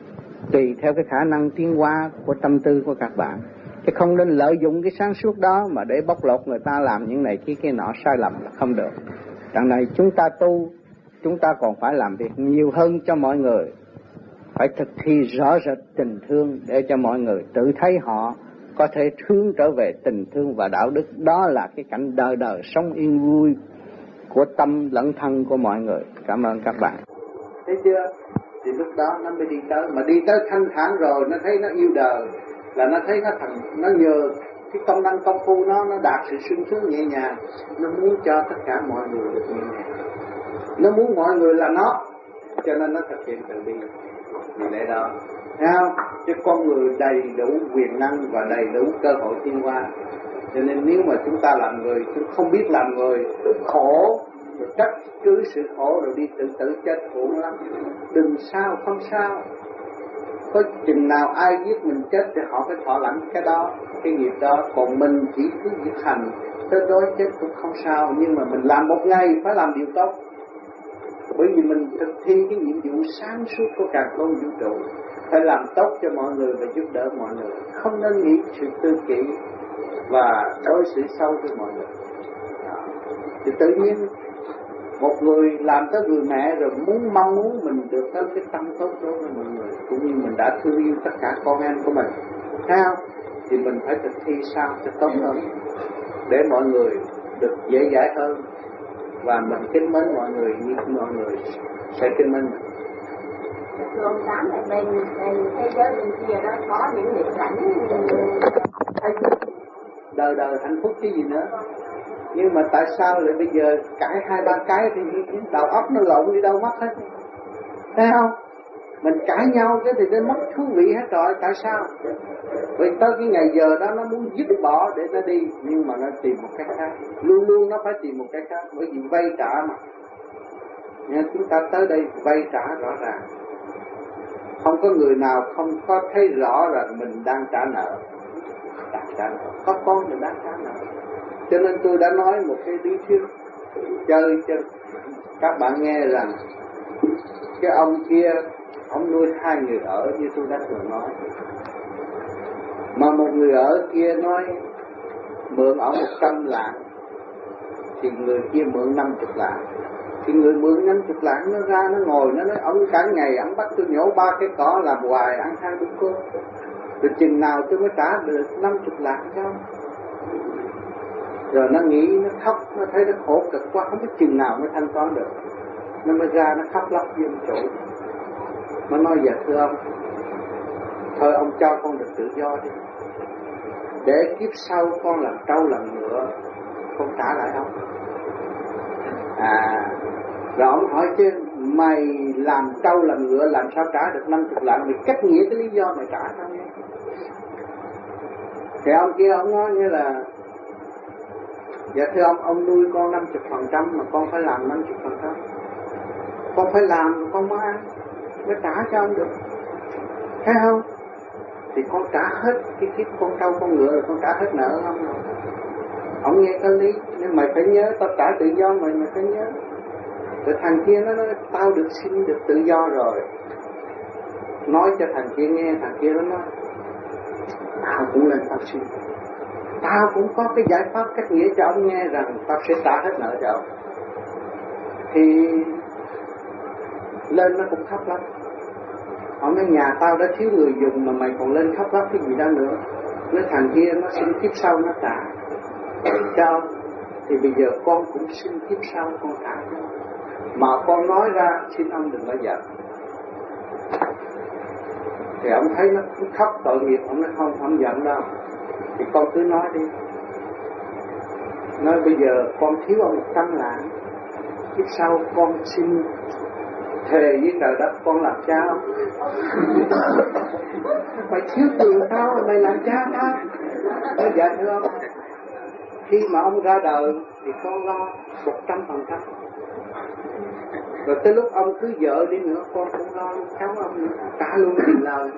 tùy theo cái khả năng tiến hóa của tâm tư của các bạn. Chứ không nên lợi dụng cái sáng suốt đó mà để bóc lột người ta làm những này kia kia nọ sai lầm là không được. Đằng này chúng ta tu, chúng ta còn phải làm việc nhiều hơn cho mọi người, phải thực thi rõ rệt tình thương để cho mọi người tự thấy họ có thể hướng trở về tình thương và đạo đức. Đó là cái cảnh đời đời sống yên vui của tâm lẫn thân của mọi người. Cảm ơn các bạn. Thấy chưa? Thì lúc đó nó mới đi tới, mà đi tới thanh thản rồi nó thấy nó yêu đời, là nó thấy nó thành, nó nhờ cái công năng công phu nó nó đạt sự sung sướng nhẹ nhàng, nó muốn cho tất cả mọi người được nhẹ nhàng, nó muốn mọi người là nó, cho nên nó thực hiện từ bi vì lẽ đó. Thấy không? Chứ con người đầy đủ quyền năng và đầy đủ cơ hội tiến hóa. Cho nên nếu mà chúng ta làm người, chúng không biết làm người, khổ rồi trách cứ sự khổ rồi đi tự tử chết khổ lắm. Đừng sao, không sao. Có chừng nào ai giết mình chết thì họ phải thọ lãnh cái đó, cái nghiệp đó. Còn mình chỉ cứ việc hành, tới đó chết cũng không sao. Nhưng mà mình làm một ngày phải làm điều tốt, bởi vì mình thực thi cái nhiệm vụ sáng suốt của cả con vũ trụ, phải làm tốt cho mọi người và giúp đỡ mọi người. Không nên nghĩ sự tư kỷ và đối xử sâu với mọi người. Đó. Thì tự nhiên một người làm tới người mẹ rồi muốn mong muốn mình được tới cái tâm tốt đối với mọi người, cũng như mình đã thương yêu tất cả con em của mình, thấy không? Thì mình phải thực thi sao cho tốt hơn để mọi người được dễ dãi hơn, và mình kính mến mọi người như mọi người sẽ kính mến mình. Ông Tám ở bên thế giới bên kia đó có những nghịch cảnh đời đời hạnh phúc chứ gì nữa. Nhưng mà tại sao lại bây giờ cãi hai ba cái thì đầu óc nó lộn đi đâu mất hết, thấy không? Mình cãi nhau cái thì nó mất thú vị hết rồi. Tại sao? Vì tới cái ngày giờ đó nó muốn dứt bỏ để nó đi, nhưng mà nó tìm một cái khác, luôn luôn nó phải tìm một cái khác, bởi vì vay trả mà. Nên chúng ta tới đây vay trả rõ ràng. Không có người nào không có thấy rõ rằng mình đang trả nợ. Đang trả nợ. Có con mình đang trả nợ. Cho nên tôi đã nói một cái lý thuyết chơi cho các bạn nghe rằng cái ông kia ông nuôi hai người ở như tôi đã thường nói, mà một người ở kia nói mượn ở một trăm lạng thì người kia mượn năm chục lạng, thì người mượn năm chục lạng nó ra nó ngồi nó nói ông cả ngày ông bắt tôi nhổ ba cái cỏ làm hoài ăn than đúng cơm, rồi chừng nào tôi mới trả được năm chục lạng cho ông. Rồi nó nghĩ nó khóc, nó thấy nó khổ cực quá, không biết chừng nào mới thanh toán được, nó mới ra nó khóc lóc với ông chủ. Nó nói dạ thưa ông, thôi ông cho con được tự do đi, để kiếp sau con làm trâu làm ngựa con trả lại ông. À, rồi ông hỏi chứ mày làm trâu làm ngựa làm sao trả được năm chục lạng, mày cách nghĩa cái lý do mày trả sao nghe. Thì ông kia ông nói như là dạ thưa ông, ông nuôi con năm chục phần trăm mà con phải làm năm chục phần trăm, con phải làm con mới ăn mới trả cho ông được, thấy không? Thì con trả hết cái kiếp con trâu con ngựa rồi con trả hết nợ không rồi. Ông nghe cái lý, nhưng mày phải nhớ tao trả tự do mày, mày phải nhớ. Rồi thằng kia nó nói tao được xin được tự do rồi, nói cho thằng kia nghe, thằng kia nó nói tao cũng lên tao xin, tao cũng có cái giải pháp cách nghĩa cho ông nghe rằng tao sẽ trả hết nợ cho ông. Thì lên nó cũng khóc lắm. Ông nói nhà tao đã thiếu người dùng mà mày còn lên khóc lóc cái gì đó nữa. Nói thằng kia nó xin kiếp sau nó trả cho ông, thì bây giờ con cũng xin kiếp sau con trả cho ông. Mà con nói ra xin ông đừng có giận. Thì ông thấy nó khóc tội nghiệp, ông nói không, không giận đâu, thì con cứ nói đi. Nói bây giờ con thiếu ông một trăm lạng, kiếp sau con xin thề với trời đất con làm cha ông. Mày thiếu tiền tao, mày làm cha tao. Nói dạ thưa ông, khi mà ông ra đời thì con lo một trăm phần trăm, rồi tới lúc ông cưới vợ đi nữa con cũng lo luôn cháu ông nữa, trả luôn tiền lời.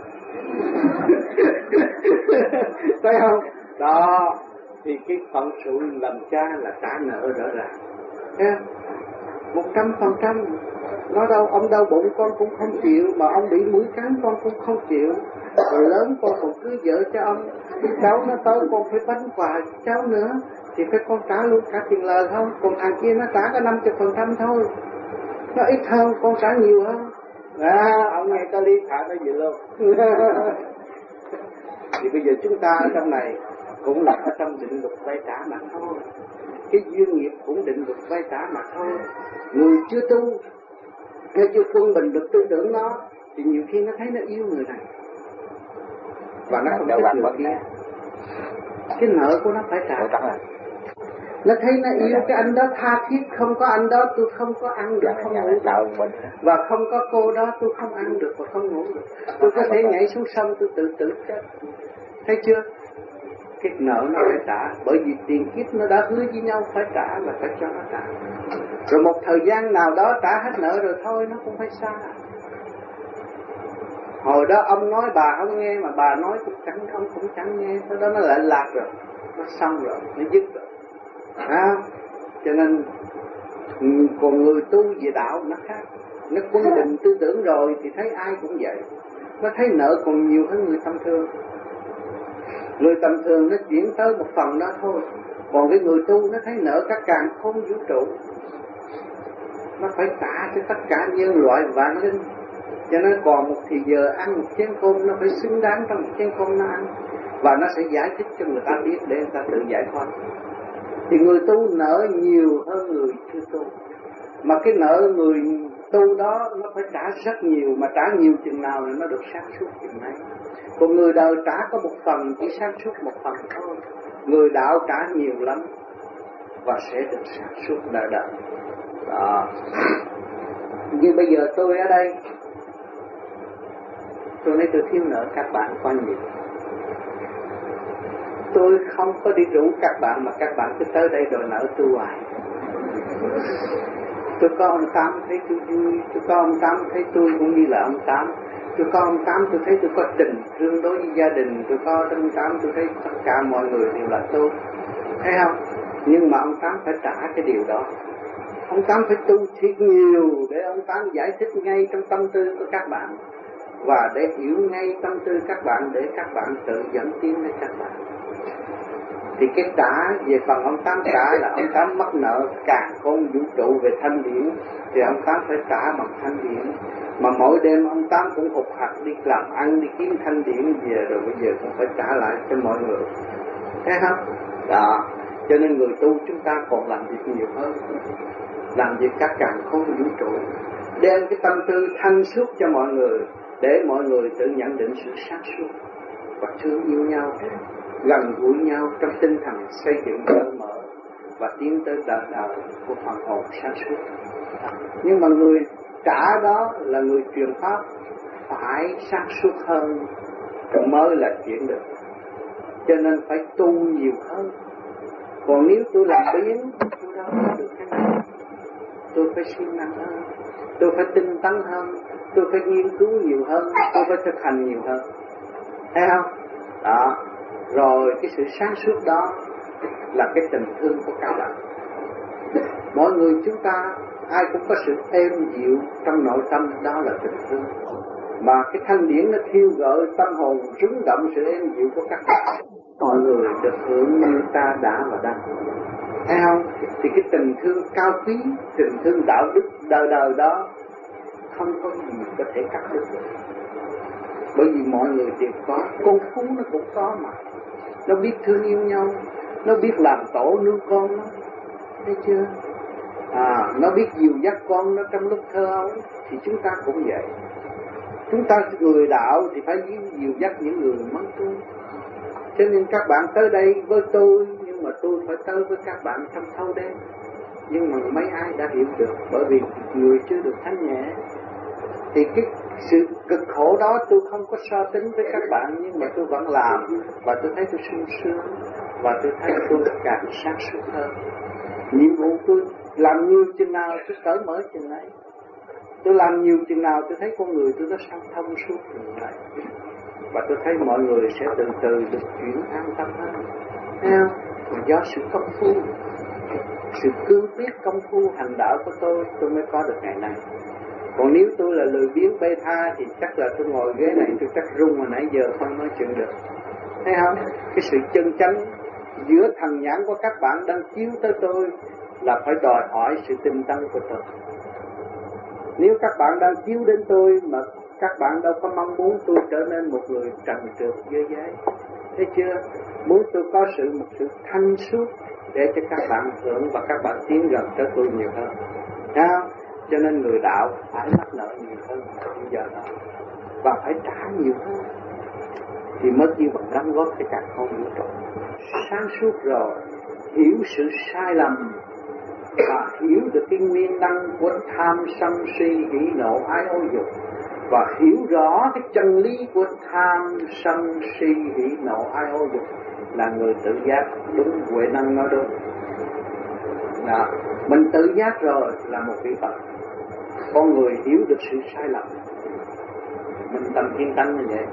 Thấy không? Đó, thì cái phận sự làm cha là trả nợ rõ ràng. Thấy không? Một trăm phần trăm. Nói đâu ông đau bụng con cũng không chịu, mà ông bị mũi cắn con cũng không chịu. Rồi lớn con còn cưới vợ cho ông, cháu nó tới con phải bánh quà cháu nữa, thì phải con trả luôn cả tiền lời không? Còn thằng kia nó trả có năm mươi phần trăm thôi, nó ít hơn, con trả nhiều hơn. À, ông nghe có lý thả nó gì luôn. Thì bây giờ chúng ta ở trong này cũng là ở trong định luật vay trả mà thôi. Cái duyên nghiệp cũng định luật vay trả mà thôi. Người chưa tu, hay chưa quân bình được tư tưởng nó, thì nhiều khi nó thấy nó yêu người này và nó không thích người kia. Cái nợ của nó phải trả. Nó thấy nó yêu cái anh đó tha thiết, không có anh đó tôi không có ăn được, không ngủ được. Và không có cô đó tôi không ăn được và không ngủ được. Tôi có thể nhảy xuống sông tôi tự tử chết. Thấy chưa? Cái nợ nó phải trả, bởi vì tiền kiếp nó đã hứa với nhau phải trả là phải cho nó trả. Rồi một thời gian nào đó trả hết nợ rồi thôi nó cũng phải xa. Hồi đó ông nói bà không nghe, mà bà nói cũng chẳng, ông cũng chẳng nghe. Sau đó nó lại lạc rồi, nó xong rồi, nó dứt rồi. À, cho nên còn người tu về đạo nó khác. Nó quân định tư tưởng rồi thì thấy ai cũng vậy. Nó thấy nợ còn nhiều hơn người tâm thương. Người tầm thường nó chuyển tới một phần đó thôi. Còn cái người tu nó thấy nợ các càng không vũ trụ, nó phải trả cho tất cả nhân loại vạn linh. Cho nên còn một thì giờ ăn một chén cơm nó phải xứng đáng trong một chén cơm nó ăn. Và nó sẽ giải thích cho người ta biết để người ta tự giải thoát. Thì người tu nợ nhiều hơn người chưa tu. Mà cái nợ người tu đó nó phải trả rất nhiều, mà trả nhiều chừng nào là nó được sáng suốt chừng ấy. Còn người đời trả có một phần, chỉ sáng suốt một phần thôi. Người đạo trả nhiều lắm và sẽ được sáng suốt đời đời. Đó. Như bây giờ tôi ở đây, tôi nói tôi thiếu nợ các bạn quá nhiều. Tôi không có đi rủ các bạn mà các bạn cứ tới đây đòi nợ tôi hoài. Tôi có ông Tám thấy tôi vui, tôi có ông Tám thấy tôi cũng như là ông Tám. Tôi có ông Tám tôi thấy tôi có tình thương đối với gia đình, tôi có ông Tám tôi thấy tất cả mọi người đều là tôi, thấy không? Nhưng mà ông Tám phải trả cái điều đó. Ông Tám phải tu thiệt nhiều để ông Tám giải thích ngay trong tâm tư của các bạn, và để hiểu ngay tâm tư các bạn, để các bạn tự dẫn tiến với các bạn. Thì cái trả về phần ông Tám trả là ông Tám mắc nợ càn khôn vũ trụ về thanh điển, thì ông Tám phải trả bằng thanh điển. Mà mỗi đêm ông Tám cũng hụt hạt đi làm ăn, đi kiếm thanh điển về, rồi bây giờ cũng phải trả lại cho mọi người, thấy không? Đó, cho nên người tu chúng ta còn làm việc nhiều hơn, làm việc các càn khôn vũ trụ, đem cái tâm tư thanh suốt cho mọi người, để mọi người tự nhận định sự sáng suốt và thương yêu nhau, gần gũi nhau trong tinh thần xây dựng cởi mở và tiến tới đời đời của phần hồn sáng suốt. Nhưng mà người trả đó là người truyền pháp phải sáng suốt hơn mới là chuyện được, cho nên phải tu nhiều hơn. Còn nếu tôi làm biến, tôi đâu có được cái này. Tôi phải siêng năng hơn, tôi phải tinh tấn hơn, tôi phải nghiên cứu nhiều hơn, tôi phải thực hành nhiều hơn, thấy không? Đó, rồi cái sự sáng suốt đó là cái tình thương của các bạn. Mọi người chúng ta ai cũng có sự êm dịu trong nội tâm, đó là tình thương. Mà cái thanh điển nó thiêu gợi tâm hồn, rung động sự êm dịu của các bạn. Mọi người được hưởng như ta đã và đang, thấy không? Thì cái tình thương cao quý, tình thương đạo đức đời đời đó không có gì có thể cắt đứt được. Bởi vì mọi người đều có, con thú nó cũng có mà. Nó biết thương yêu nhau, nó biết làm tổ nuôi con nó, thấy chưa? À, nó biết dìu dắt con nó trong lúc thơ ấu, thì chúng ta cũng vậy. Chúng ta người đạo thì phải dìu dắt những người mới tu. Cho nên các bạn tới đây với tôi, nhưng mà tôi phải tới với các bạn trong thâu đêm. Nhưng mà mấy ai đã hiểu được, bởi vì người chưa được thanh nhẹ. Thì cái sự cực khổ đó tôi không có so tính với các bạn, nhưng mà tôi vẫn làm, và tôi thấy tôi sung sướng, và tôi thấy tôi càng sáng suốt hơn. Nhiệm vụ tôi làm nhiều chừng nào tôi cởi mở chừng ấy, tôi làm nhiều chừng nào tôi thấy con người tôi nó sang thông suốt chừng này, và tôi thấy mọi người sẽ từ từ được chuyển an tâm hơn, thấy không? Mà do sự công phu, sự cương quyết công phu hành đạo của tôi, tôi mới có được ngày nay. Còn nếu tôi là lười biếng bê tha thì chắc là tôi ngồi ghế này tôi chắc rung mà nãy giờ không nói chuyện được, thấy không? Cái sự chân chánh giữa thần nhãn của các bạn đang chiếu tới tôi là phải đòi hỏi sự tinh tấn của tôi. Nếu các bạn đang chiếu đến tôi mà các bạn đâu có mong muốn tôi trở nên một người trần trượt dơ giấy, thấy chưa? Muốn tôi có sự một sự thanh suốt để cho các bạn hưởng và các bạn tiến gần tới tôi nhiều hơn, thấy không? Cho nên người đạo phải mắc nợ nhiều hơn bây giờ đó, và phải trả nhiều hơn thì mới kêu bằng đóng góp cái cả không vũ trụ. Sáng suốt rồi, hiểu sự sai lầm và hiểu được cái nguyên năng của tham sân si hỉ nộ ái ô dục, và hiểu rõ cái chân lý của tham sân si hỉ nộ ái ô dục, là người tự giác. Đúng, Huệ Năng nói đúng. Đó, mình tự giác rồi là một vị Phật. Con người hiểu được sự sai lầm, mình tầm thiên tánh như vậy.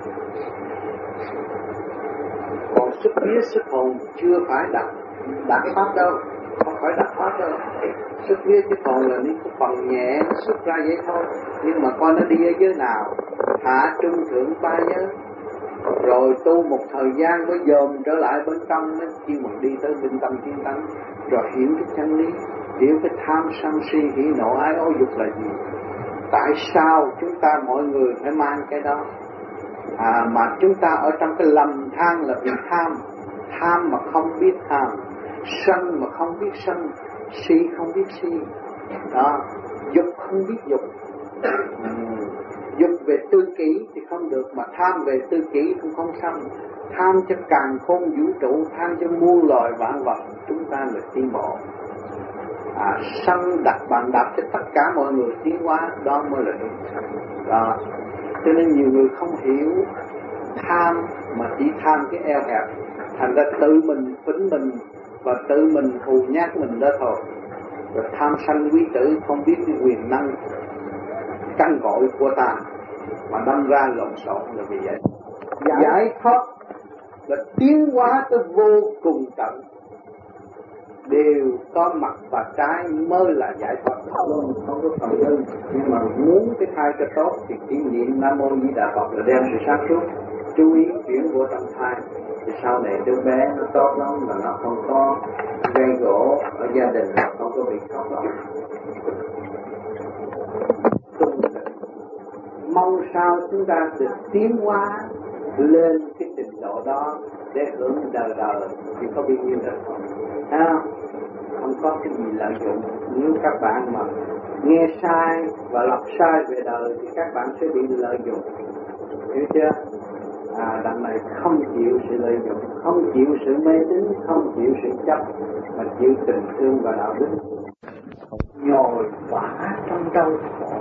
Còn xuất vía xuất hồn chưa phải đạt đạt pháp đâu, không phải đạt pháp đâu. Xuất vía xuất hồn là những cái phần nhẹ nó xuất ra vậy thôi, nhưng mà coi nó đi ở giới nào, hạ trung thượng ba giới, rồi tu một thời gian mới dòm trở lại bên trong, nó kêu mình đi tới bên tâm thiên tánh, rồi hiểu cái chân lý, hiểu cái tham sân si hỉ nộ ái ô dục là gì, tại sao chúng ta mọi người phải mang cái đó. À, mà chúng ta ở trong cái lầm than là vì tham, tham mà không biết tham, sân mà không biết sân, si không biết si, đó, dục không biết dục. uhm. Dục về tư kỷ thì không được, mà tham về tư kỷ cũng không xong. Tham cho càn khôn vũ trụ, tham cho muôn loài vạn vật, chúng ta là tiến bộ. À, sân đặt bàn đạp cho tất cả mọi người tiến hóa, đó mới là đúng. Đó, cho nên nhiều người không hiểu tham mà chỉ tham cái eo hẹp, thành ra tự mình phỉnh mình và tự mình hù nhát mình đó thôi. Rồi tham sân quý tử không biết cái quyền năng căn gọi của ta, mà đâm ra lộn xộn là vì vậy. Giải thoát là tiến hóa tới vô cùng tận, đều có mặt và trái mới là giải thoát. Không, không có phần hư, nhưng mà muốn cái thai cho tốt thì chỉ niệm Nam Mô Di Đà Phật là đem sự sáng suốt chú ý chuyển vô trong thai, thì sau này đứa bé nó tốt lắm mà nó không có gây gỗ ở gia đình, không có bị khóc lóc. Mong sao chúng ta được tiến hóa lên cái trình độ đó để hưởng đời đời thì có bao nhiêu đời không? Thấy không? Không có cái gì lợi dụng. Nếu các bạn mà nghe sai và lập sai về đời thì các bạn sẽ bị lợi dụng. Hiểu chưa? À, đằng này không chịu sự lợi dụng, không chịu sự mê tín, không chịu sự chấp, mà chịu tình thương và đạo đức. Nhồi quả trong đau khổ,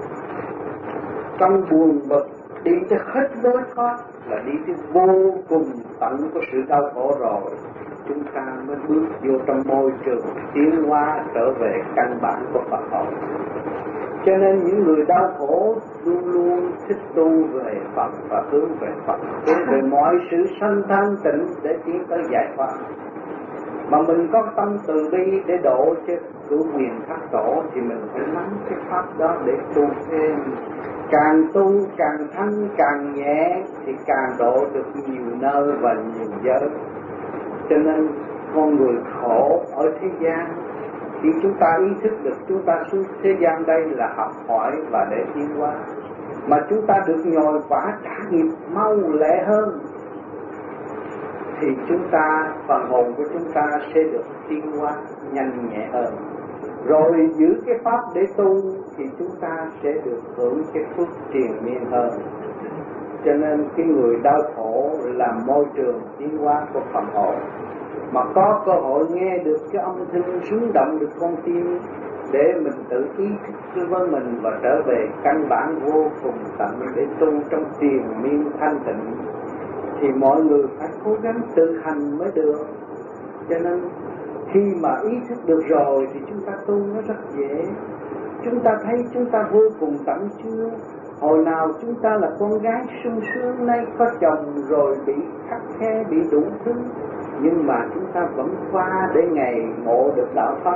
trong buồn bực, đi cho hết lối thoát là đi tới vô cùng tận của sự đau khổ rồi, chúng ta mới bước vô trong môi trường tiến hóa trở về căn bản của Phật học. Cho nên những người đau khổ luôn luôn thích tu về Phật và hướng về Phật, hướng về mọi sự sanh thanh tịnh để tiến tới giải thoát. Mà mình có tâm từ bi để độ cho cửu quyền thác tổ thì mình phải nắm cái pháp đó để tu thêm. Càng tu càng thanh càng nhẹ thì càng độ được nhiều nơi và nhiều giới. Cho nên con người khổ ở thế gian, khi chúng ta ý thức được chúng ta xuống thế gian đây là học hỏi và để tiến hóa, mà chúng ta được nhồi quả trả nghiệp mau lẹ hơn, thì chúng ta, phần hồn của chúng ta sẽ được tiến hóa nhanh nhẹ hơn. Rồi giữ cái pháp để tu thì chúng ta sẽ được hưởng cái phước triền miên hơn. Cho nên cái người đau khổ là môi trường tiến hóa của phần hồn. Mà có cơ hội nghe được cái âm thanh rung động được con tim để mình tự ý thức với mình và trở về căn bản vô cùng tận để tu trong triền miên thanh tịnh, thì mọi người phải cố gắng tự hành mới được. Cho nên khi mà ý thức được rồi thì chúng ta tu nó rất dễ. Chúng ta thấy chúng ta vô cùng tận chưa? Hồi nào chúng ta là con gái sung sướng, nay có chồng rồi bị khắc khe, bị đủ thứ, nhưng mà chúng ta vẫn qua để ngày ngộ được đạo pháp.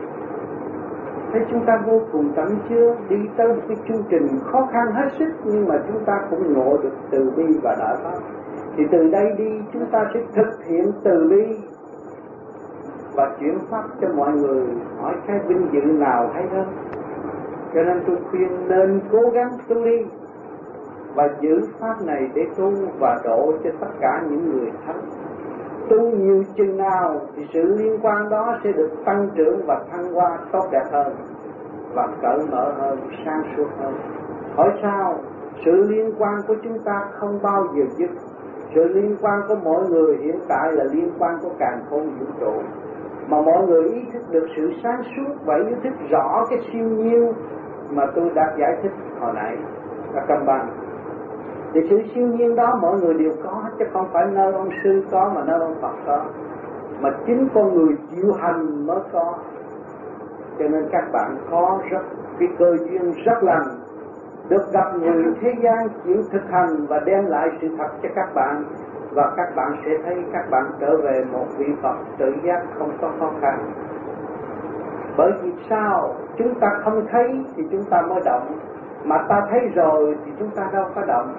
Thấy chúng ta vô cùng tận chưa? Đi tới một cái chương trình khó khăn hết sức, nhưng mà chúng ta cũng ngộ được từ bi và đạo pháp. Thì từ đây đi chúng ta sẽ thực hiện từ bi và chuyển pháp cho mọi người. Hỏi cái vinh dự nào hay hơn? Cho nên tôi khuyên nên cố gắng tu đi và giữ pháp này để tu và độ cho tất cả những người thánh. Tu nhiều chừng nào thì sự liên quan đó sẽ được tăng trưởng và thăng hoa tốt đẹp hơn và cởi mở hơn, sáng suốt hơn. Hỏi sao? Sự liên quan của chúng ta không bao giờ dứt. Sự liên quan của mỗi người hiện tại là liên quan của càn khôn vũ trụ. Mà mọi người ý thức được sự sáng suốt và ý thức rõ cái siêu nhiên mà tôi đã giải thích hồi nãy là cân bằng. Thì sự siêu nhiên đó mọi người đều có, chứ không phải nơi ông sư có mà nơi ông Phật có, mà chính con người chịu hành mới có. Cho nên các bạn có rất cái cơ duyên rất lành được gặp người thế gian chịu thực hành và đem lại sự thật cho các bạn, và các bạn sẽ thấy các bạn trở về một vị Phật tự giác không có khó khăn. Bởi vì sao? Chúng ta không thấy thì chúng ta mới động, mà ta thấy rồi thì chúng ta đâu có động.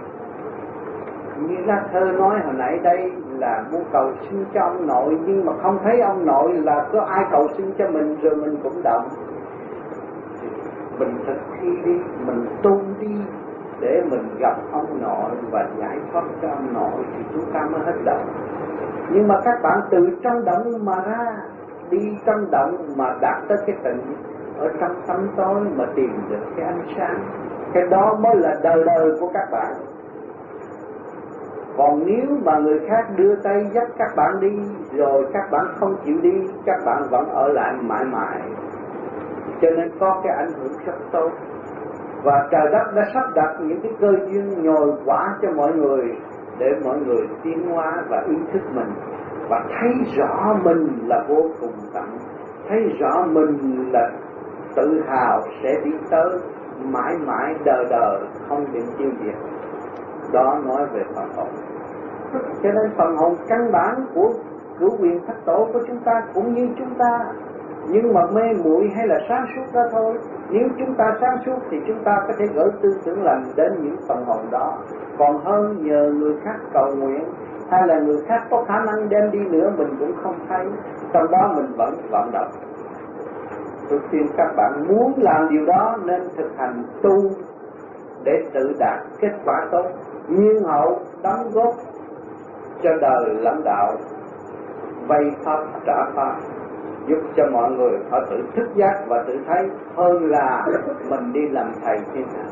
Như lá thơ nói hồi nãy đây là muốn cầu xin cho ông nội, nhưng mà không thấy ông nội là có ai cầu xin cho mình rồi mình cũng động. Mình thực thi đi, mình tu đi để mình gặp ông nội và giải thoát cho ông nội thì chúng ta mới hết động. Nhưng mà các bạn từ trong động mà ra, đi trong động mà đạt tới cái tịnh, ở trong tăm tối mà tìm được cái ánh sáng, cái đó mới là đời đời của các bạn. Còn nếu mà người khác đưa tay dắt các bạn đi rồi các bạn không chịu đi, các bạn vẫn ở lại mãi mãi. Cho nên có cái ảnh hưởng rất tốt. Và trời đất đã sắp đặt những cái cơ duyên nhồi quả cho mọi người, để mọi người tiến hóa và ý thức mình, và thấy rõ mình là vô cùng tận, thấy rõ mình là tự hào sẽ đi tới mãi mãi đời đời không định tiêu diệt. Đó nói về phần hồn. Cho nên phần hồn căn bản của cửu quyền thất tổ của chúng ta cũng như chúng ta, nhưng mà mê muội hay là sáng suốt đó thôi. Nếu chúng ta sáng suốt thì chúng ta có thể gửi tư tưởng lành đến những phần hồn đó, còn hơn nhờ người khác cầu nguyện hay là người khác có khả năng đem đi nữa mình cũng không thấy, trong đó mình vẫn vận động. Tôi khuyên các bạn muốn làm điều đó nên thực hành tu để tự đạt kết quả tốt, nhiên hậu đóng góp cho đời lãnh đạo, vay pháp trả pháp, giúp cho mọi người họ tự thức giác và tự thấy hơn là mình đi làm thầy thiên hạ.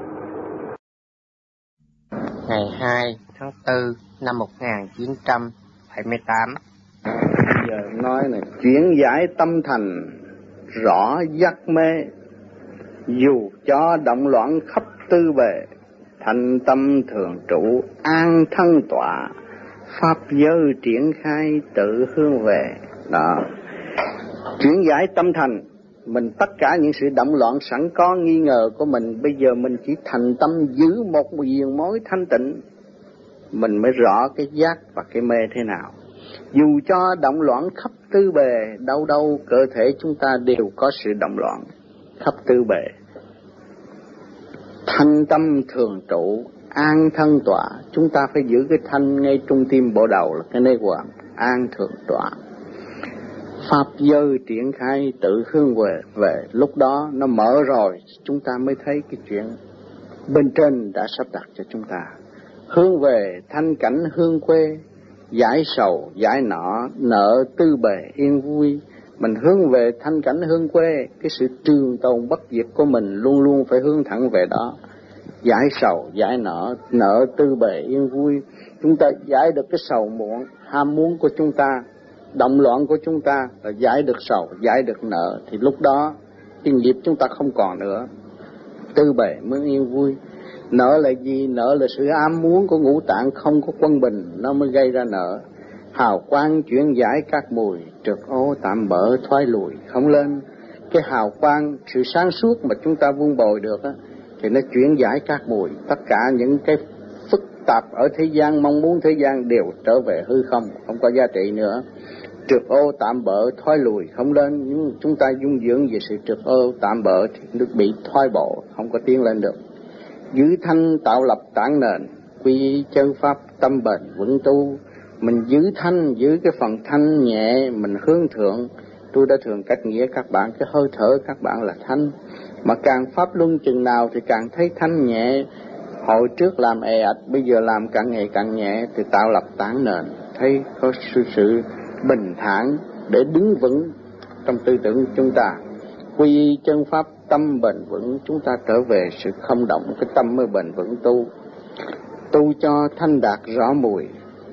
Ngày hai tháng tư năm một nghìn chín trăm bảy mươi tám. Bây giờ nói này, chuyển giải tâm thành rõ giác mê, dù cho động loạn khắp tư bề, thành tâm thường trụ an thân tọa, pháp giới triển khai tự hướng về. Đó, chuyển giải tâm thành, mình tất cả những sự động loạn sẵn có nghi ngờ của mình, bây giờ mình chỉ thành tâm giữ một viền mối thanh tịnh, mình mới rõ cái giác và cái mê thế nào. Dù cho động loạn khắp tư bề, đâu đâu cơ thể chúng ta đều có sự động loạn khắp tư bề. Thanh tâm thường trụ, an thân tọa, chúng ta phải giữ cái thanh ngay trung tim bộ đầu là cái nơi quản, an thường tọa. Pháp giới triển khai tự hướng về, về lúc đó nó mở rồi, chúng ta mới thấy cái chuyện bên trên đã sắp đặt cho chúng ta. Hướng về thanh cảnh hương quê, giải sầu, giải nọ, nợ tư bề yên vui. Mình hướng về thanh cảnh hương quê, cái sự trường tồn bất diệt của mình luôn luôn phải hướng thẳng về đó. Giải sầu, giải nợ, nợ tư bề yên vui. Chúng ta giải được cái sầu muộn, ham muốn của chúng ta, động loạn của chúng ta, là giải được sầu, giải được nợ, thì lúc đó cái nghiệp chúng ta không còn nữa. Tư bề mới yên vui. Nợ là gì? Nợ là sự ám muốn của ngũ tạng không có quân bình, nó mới gây ra nợ. Hào quang chuyển giải các mùi, trượt ô tạm bỡ thoái lùi không lên. Cái hào quang, sự sáng suốt mà chúng ta vun bồi được á, thì nó chuyển giải các mùi. Tất cả những cái phức tạp ở thế gian, mong muốn thế gian đều trở về hư không, không có giá trị nữa. Trượt ô tạm bỡ thoái lùi không lên. Nhưng chúng ta dung dưỡng về sự trượt ô tạm bỡ thì nó bị thoái bộ, không có tiến lên được. Giữ thanh tạo lập tảng nền, quy chân pháp tâm bền vững tu. Mình giữ thanh, giữ cái phần thanh nhẹ, mình hướng thượng. Tôi đã thường cách nghĩa các bạn, cái hơi thở các bạn là thanh. Mà càng pháp luân chừng nào thì càng thấy thanh nhẹ. Hồi trước làm è ạch, bây giờ làm càng ngày càng nhẹ, thì tạo lập tảng nền. Thấy có sự, sự bình thản để đứng vững trong tư tưởng chúng ta. Quy chân pháp tâm bền vững, chúng ta trở về sự không động, cái tâm mới bền vững tu. Tu cho thanh đạt rõ mùi,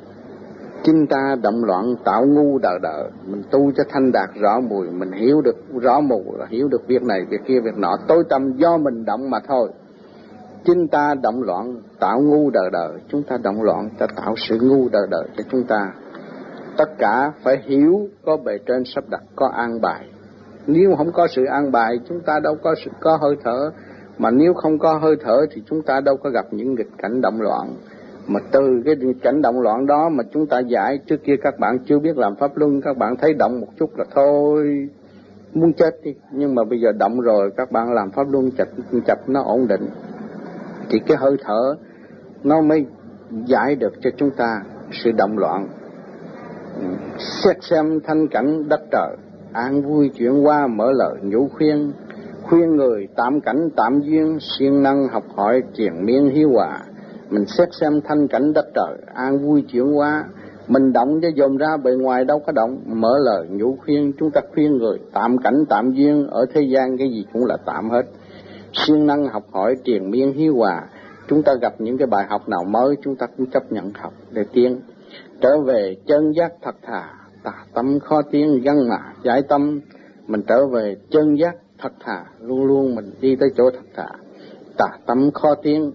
chính ta động loạn tạo ngu đờ đờ. Mình tu cho thanh đạt rõ mùi, mình hiểu được rõ mùi, hiểu được việc này, việc kia, việc nọ, tối tâm do mình động mà thôi. Chính ta động loạn tạo ngu đờ đờ, chúng ta động loạn ta tạo sự ngu đờ đờ cho chúng ta. Tất cả phải hiểu có bề trên sắp đặt, có an bài. Nếu không có sự an bài, chúng ta đâu có sự có hơi thở. Mà nếu không có hơi thở thì chúng ta đâu có gặp những nghịch cảnh động loạn. Mà từ cái cảnh động loạn đó mà chúng ta giải, trước kia các bạn chưa biết làm pháp luân, các bạn thấy động một chút là thôi, muốn chết đi. Nhưng mà bây giờ động rồi, các bạn làm pháp luân chặt, chặt nó ổn định. Thì cái hơi thở nó mới giải được cho chúng ta sự động loạn. Xét xem thanh cảnh đất trời, an vui chuyển qua mở lời nhủ khuyên. Khuyên người tạm cảnh tạm duyên, siêng năng học hỏi triền miên hiếu hòa. Mình xét xem thanh cảnh đất trời, an vui chuyển qua. Mình động cho dồn ra bề ngoài đâu có động. Mở lời nhủ khuyên, chúng ta khuyên người tạm cảnh tạm duyên. Ở thế gian cái gì cũng là tạm hết. Siêng năng học hỏi triền miên hiếu hòa. Chúng ta gặp những cái bài học nào mới, chúng ta cũng chấp nhận học để tiến. Trở về chân giác thật thà, tà tâm khó tiến găng mà giải tâm. Mình trở về chân giác thật thà, luôn luôn mình đi tới chỗ thật thà. Tà tâm khó tiến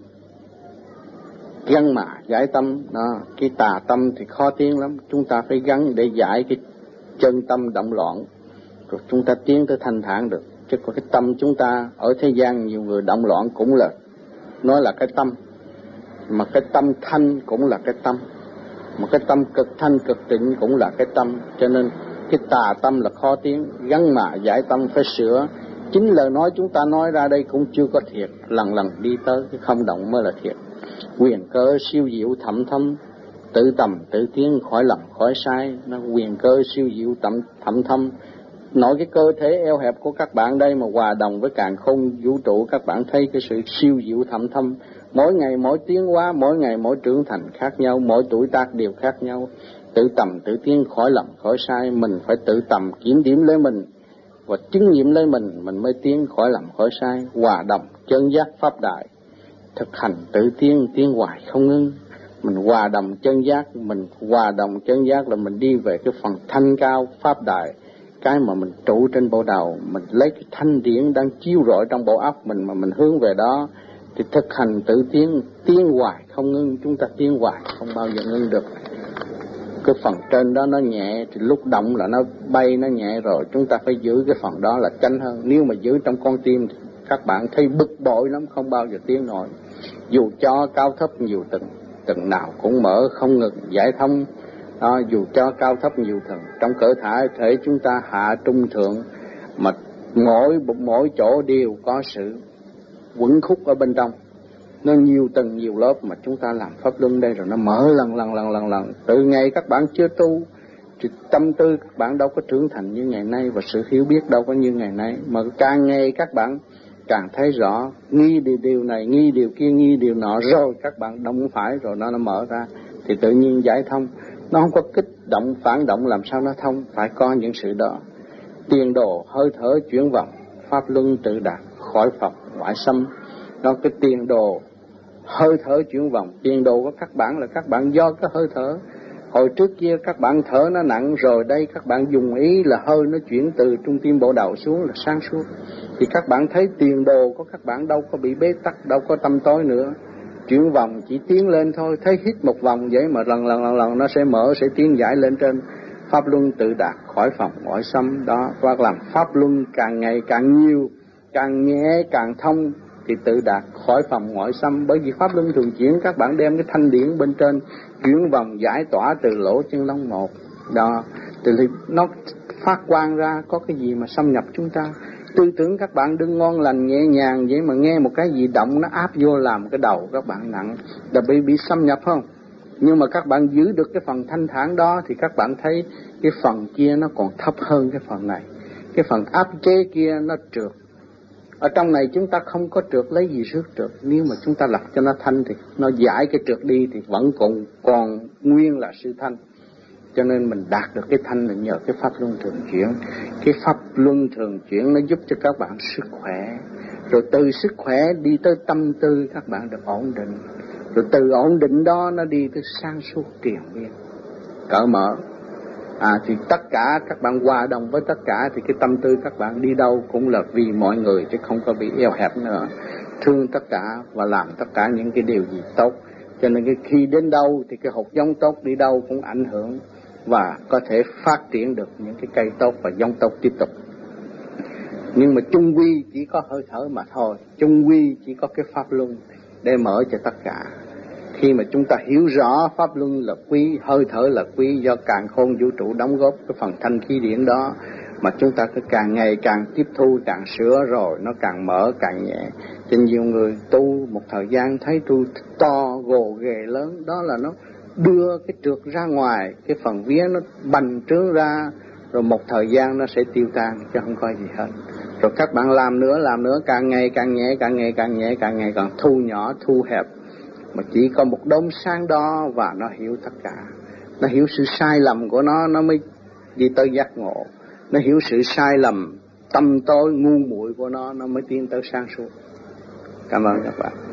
găng mà giải tâm. Đó, cái tà tâm thì khó tiến lắm, chúng ta phải gắn để giải cái chân tâm động loạn, rồi chúng ta tiến tới thanh thản được. Chứ còn cái tâm chúng ta ở thế gian nhiều người động loạn cũng là nói là cái tâm, mà cái tâm thanh cũng là cái tâm, một cái tâm cực thanh cực tịnh cũng là cái tâm. Cho nên cái tà tâm là khó tiến, gắn mà giải tâm phải sửa. Chính lời nói chúng ta nói ra đây cũng chưa có thiệt, lần lần đi tới cái không động mới là thiệt. Quyền cơ siêu diệu thậm thâm, tự tầm tự tiến khỏi lầm khỏi sai. Nó quyền cơ siêu diệu thậm, thậm thâm. Nói cái cơ thể eo hẹp của các bạn đây mà hòa đồng với càn khôn vũ trụ, các bạn thấy cái sự siêu diệu thậm thâm. Mỗi ngày mỗi tiến hóa, mỗi ngày mỗi trưởng thành khác nhau, mỗi tuổi tác đều khác nhau. Tự tầm tự tiến khỏi lầm khỏi sai. Mình phải tự tầm kiểm điểm lấy mình và chứng nghiệm lấy mình, mình mới tiến khỏi lầm khỏi sai. Hòa đồng chân giác pháp đại, thực hành tự tiến, tiến hoài không ngưng. Mình hòa đồng chân giác, mình hòa đồng chân giác là mình đi về cái phần thanh cao pháp đại. Cái mà mình trụ trên bộ đầu, mình lấy cái thanh điển đang chiếu rọi trong bộ óc mình mà mình hướng về đó, thì thực hành tự tiến, tiến hoài không ngưng. Chúng ta tiến hoài không bao giờ ngưng được. Cái phần trên đó nó nhẹ thì lúc động là nó bay, nó nhẹ rồi. Chúng ta phải giữ cái phần đó là chánh hơn. Nếu mà giữ trong con tim thì các bạn thấy bực bội lắm, không bao giờ tiến nổi. Dù cho cao thấp nhiều tầng, tầng nào cũng mở không ngừng giải thông. Đó, dù cho cao thấp nhiều tầng, trong cơ thể thể chúng ta hạ trung thượng, mà mỗi mỗi chỗ đều có sự quẩn khúc ở bên trong. Nó nhiều tầng nhiều lớp mà chúng ta làm pháp luân đây rồi nó mở lần lần lần lần lần. Từ ngày các bạn chưa tu thì tâm tư các bạn đâu có trưởng thành như ngày nay, và sự hiểu biết đâu có như ngày nay. Mà càng ngày các bạn càng thấy rõ, nghi điều, điều này, nghi điều kia, nghi điều nọ, rồi các bạn động phải rồi nó nó mở ra thì tự nhiên giải thông. Nó không có kích động phản động làm sao nó thông, phải có những sự đó. Tiền đồ hơi thở chuyển vọng, pháp luân tự đạt khỏi phòng ngoại xâm. Nó cái tiền đồ hơi thở chuyển vọng, tiền đồ của các bạn là các bạn do cái hơi thở. Hồi trước kia các bạn thở nó nặng, rồi đây các bạn dùng ý là hơi nó chuyển từ trung tim bộ đầu xuống là sáng suốt. Thì các bạn thấy tiền đồ của các bạn đâu có bị bế tắc, đâu có tâm tối nữa. Chuyển vòng chỉ tiến lên thôi, thấy hít một vòng vậy mà lần lần lần lần nó sẽ mở, sẽ tiến giải lên trên. Pháp luân tự đạt khỏi phòng ngoại xâm đó. Hoặc làm pháp luân càng ngày càng nhiều, càng nhẹ càng thông thì tự đạt khỏi phòng ngoại xâm. Bởi vì pháp luân thường chuyển, các bạn đem cái thanh điển bên trên chuyển vòng giải tỏa từ lỗ chân lông một đó, thì nó phát quang ra, có cái gì mà xâm nhập chúng ta. Tư tưởng các bạn đừng ngon lành nhẹ nhàng vậy mà nghe một cái gì động nó áp vô làm cái đầu các bạn nặng, đã bị bị xâm nhập không? Nhưng mà các bạn giữ được cái phần thanh thản đó thì các bạn thấy cái phần kia nó còn thấp hơn cái phần này. Cái phần áp chế kia nó trượt. Ở trong này chúng ta không có trượt, lấy gì rước trượt. Nếu mà chúng ta lập cho nó thanh thì nó giải cái trượt đi thì vẫn còn, còn nguyên là sự thanh. Cho nên mình đạt được cái thanh là nhờ cái pháp luân thường chuyển. Cái pháp luân thường chuyển nó giúp cho các bạn sức khỏe. Rồi từ sức khỏe đi tới tâm tư các bạn được ổn định. Rồi từ ổn định đó nó đi tới sáng suốt triền miên, cởi mở. À thì tất cả các bạn hòa đồng với tất cả thì cái tâm tư các bạn đi đâu cũng là vì mọi người, chứ không có bị eo hẹp nữa. Thương tất cả và làm tất cả những cái điều gì tốt. Cho nên cái khi đến đâu thì cái hột giống tốt đi đâu cũng ảnh hưởng và có thể phát triển được những cái cây tốt và giống tốt tiếp tục. Nhưng mà chung quy chỉ có hơi thở mà thôi, chung quy chỉ có cái pháp luân để mở cho tất cả. Khi mà chúng ta hiểu rõ pháp luân là quý, hơi thở là quý, do càn khôn vũ trụ đóng góp cái phần thanh khí điển đó, mà chúng ta cứ càng ngày càng tiếp thu, càng sửa rồi nó càng mở càng nhẹ. Cho nhiều người tu một thời gian thấy tu to gồ ghề lớn, đó là nó đưa cái trượt ra ngoài, cái phần vía nó bành trướng ra, rồi một thời gian nó sẽ tiêu tan chứ không có gì hết. Rồi các bạn làm nữa làm nữa, càng ngày càng nhẹ, càng ngày càng nhẹ, càng ngày càng thu nhỏ, thu hẹp, mà chỉ có một đốm sáng đó và nó hiểu tất cả. Nó hiểu sự sai lầm của nó, nó mới đi tới giác ngộ. Nó hiểu sự sai lầm, tâm tối, ngu muội của nó, nó mới tiến tới sáng suốt. Cảm ơn các bạn.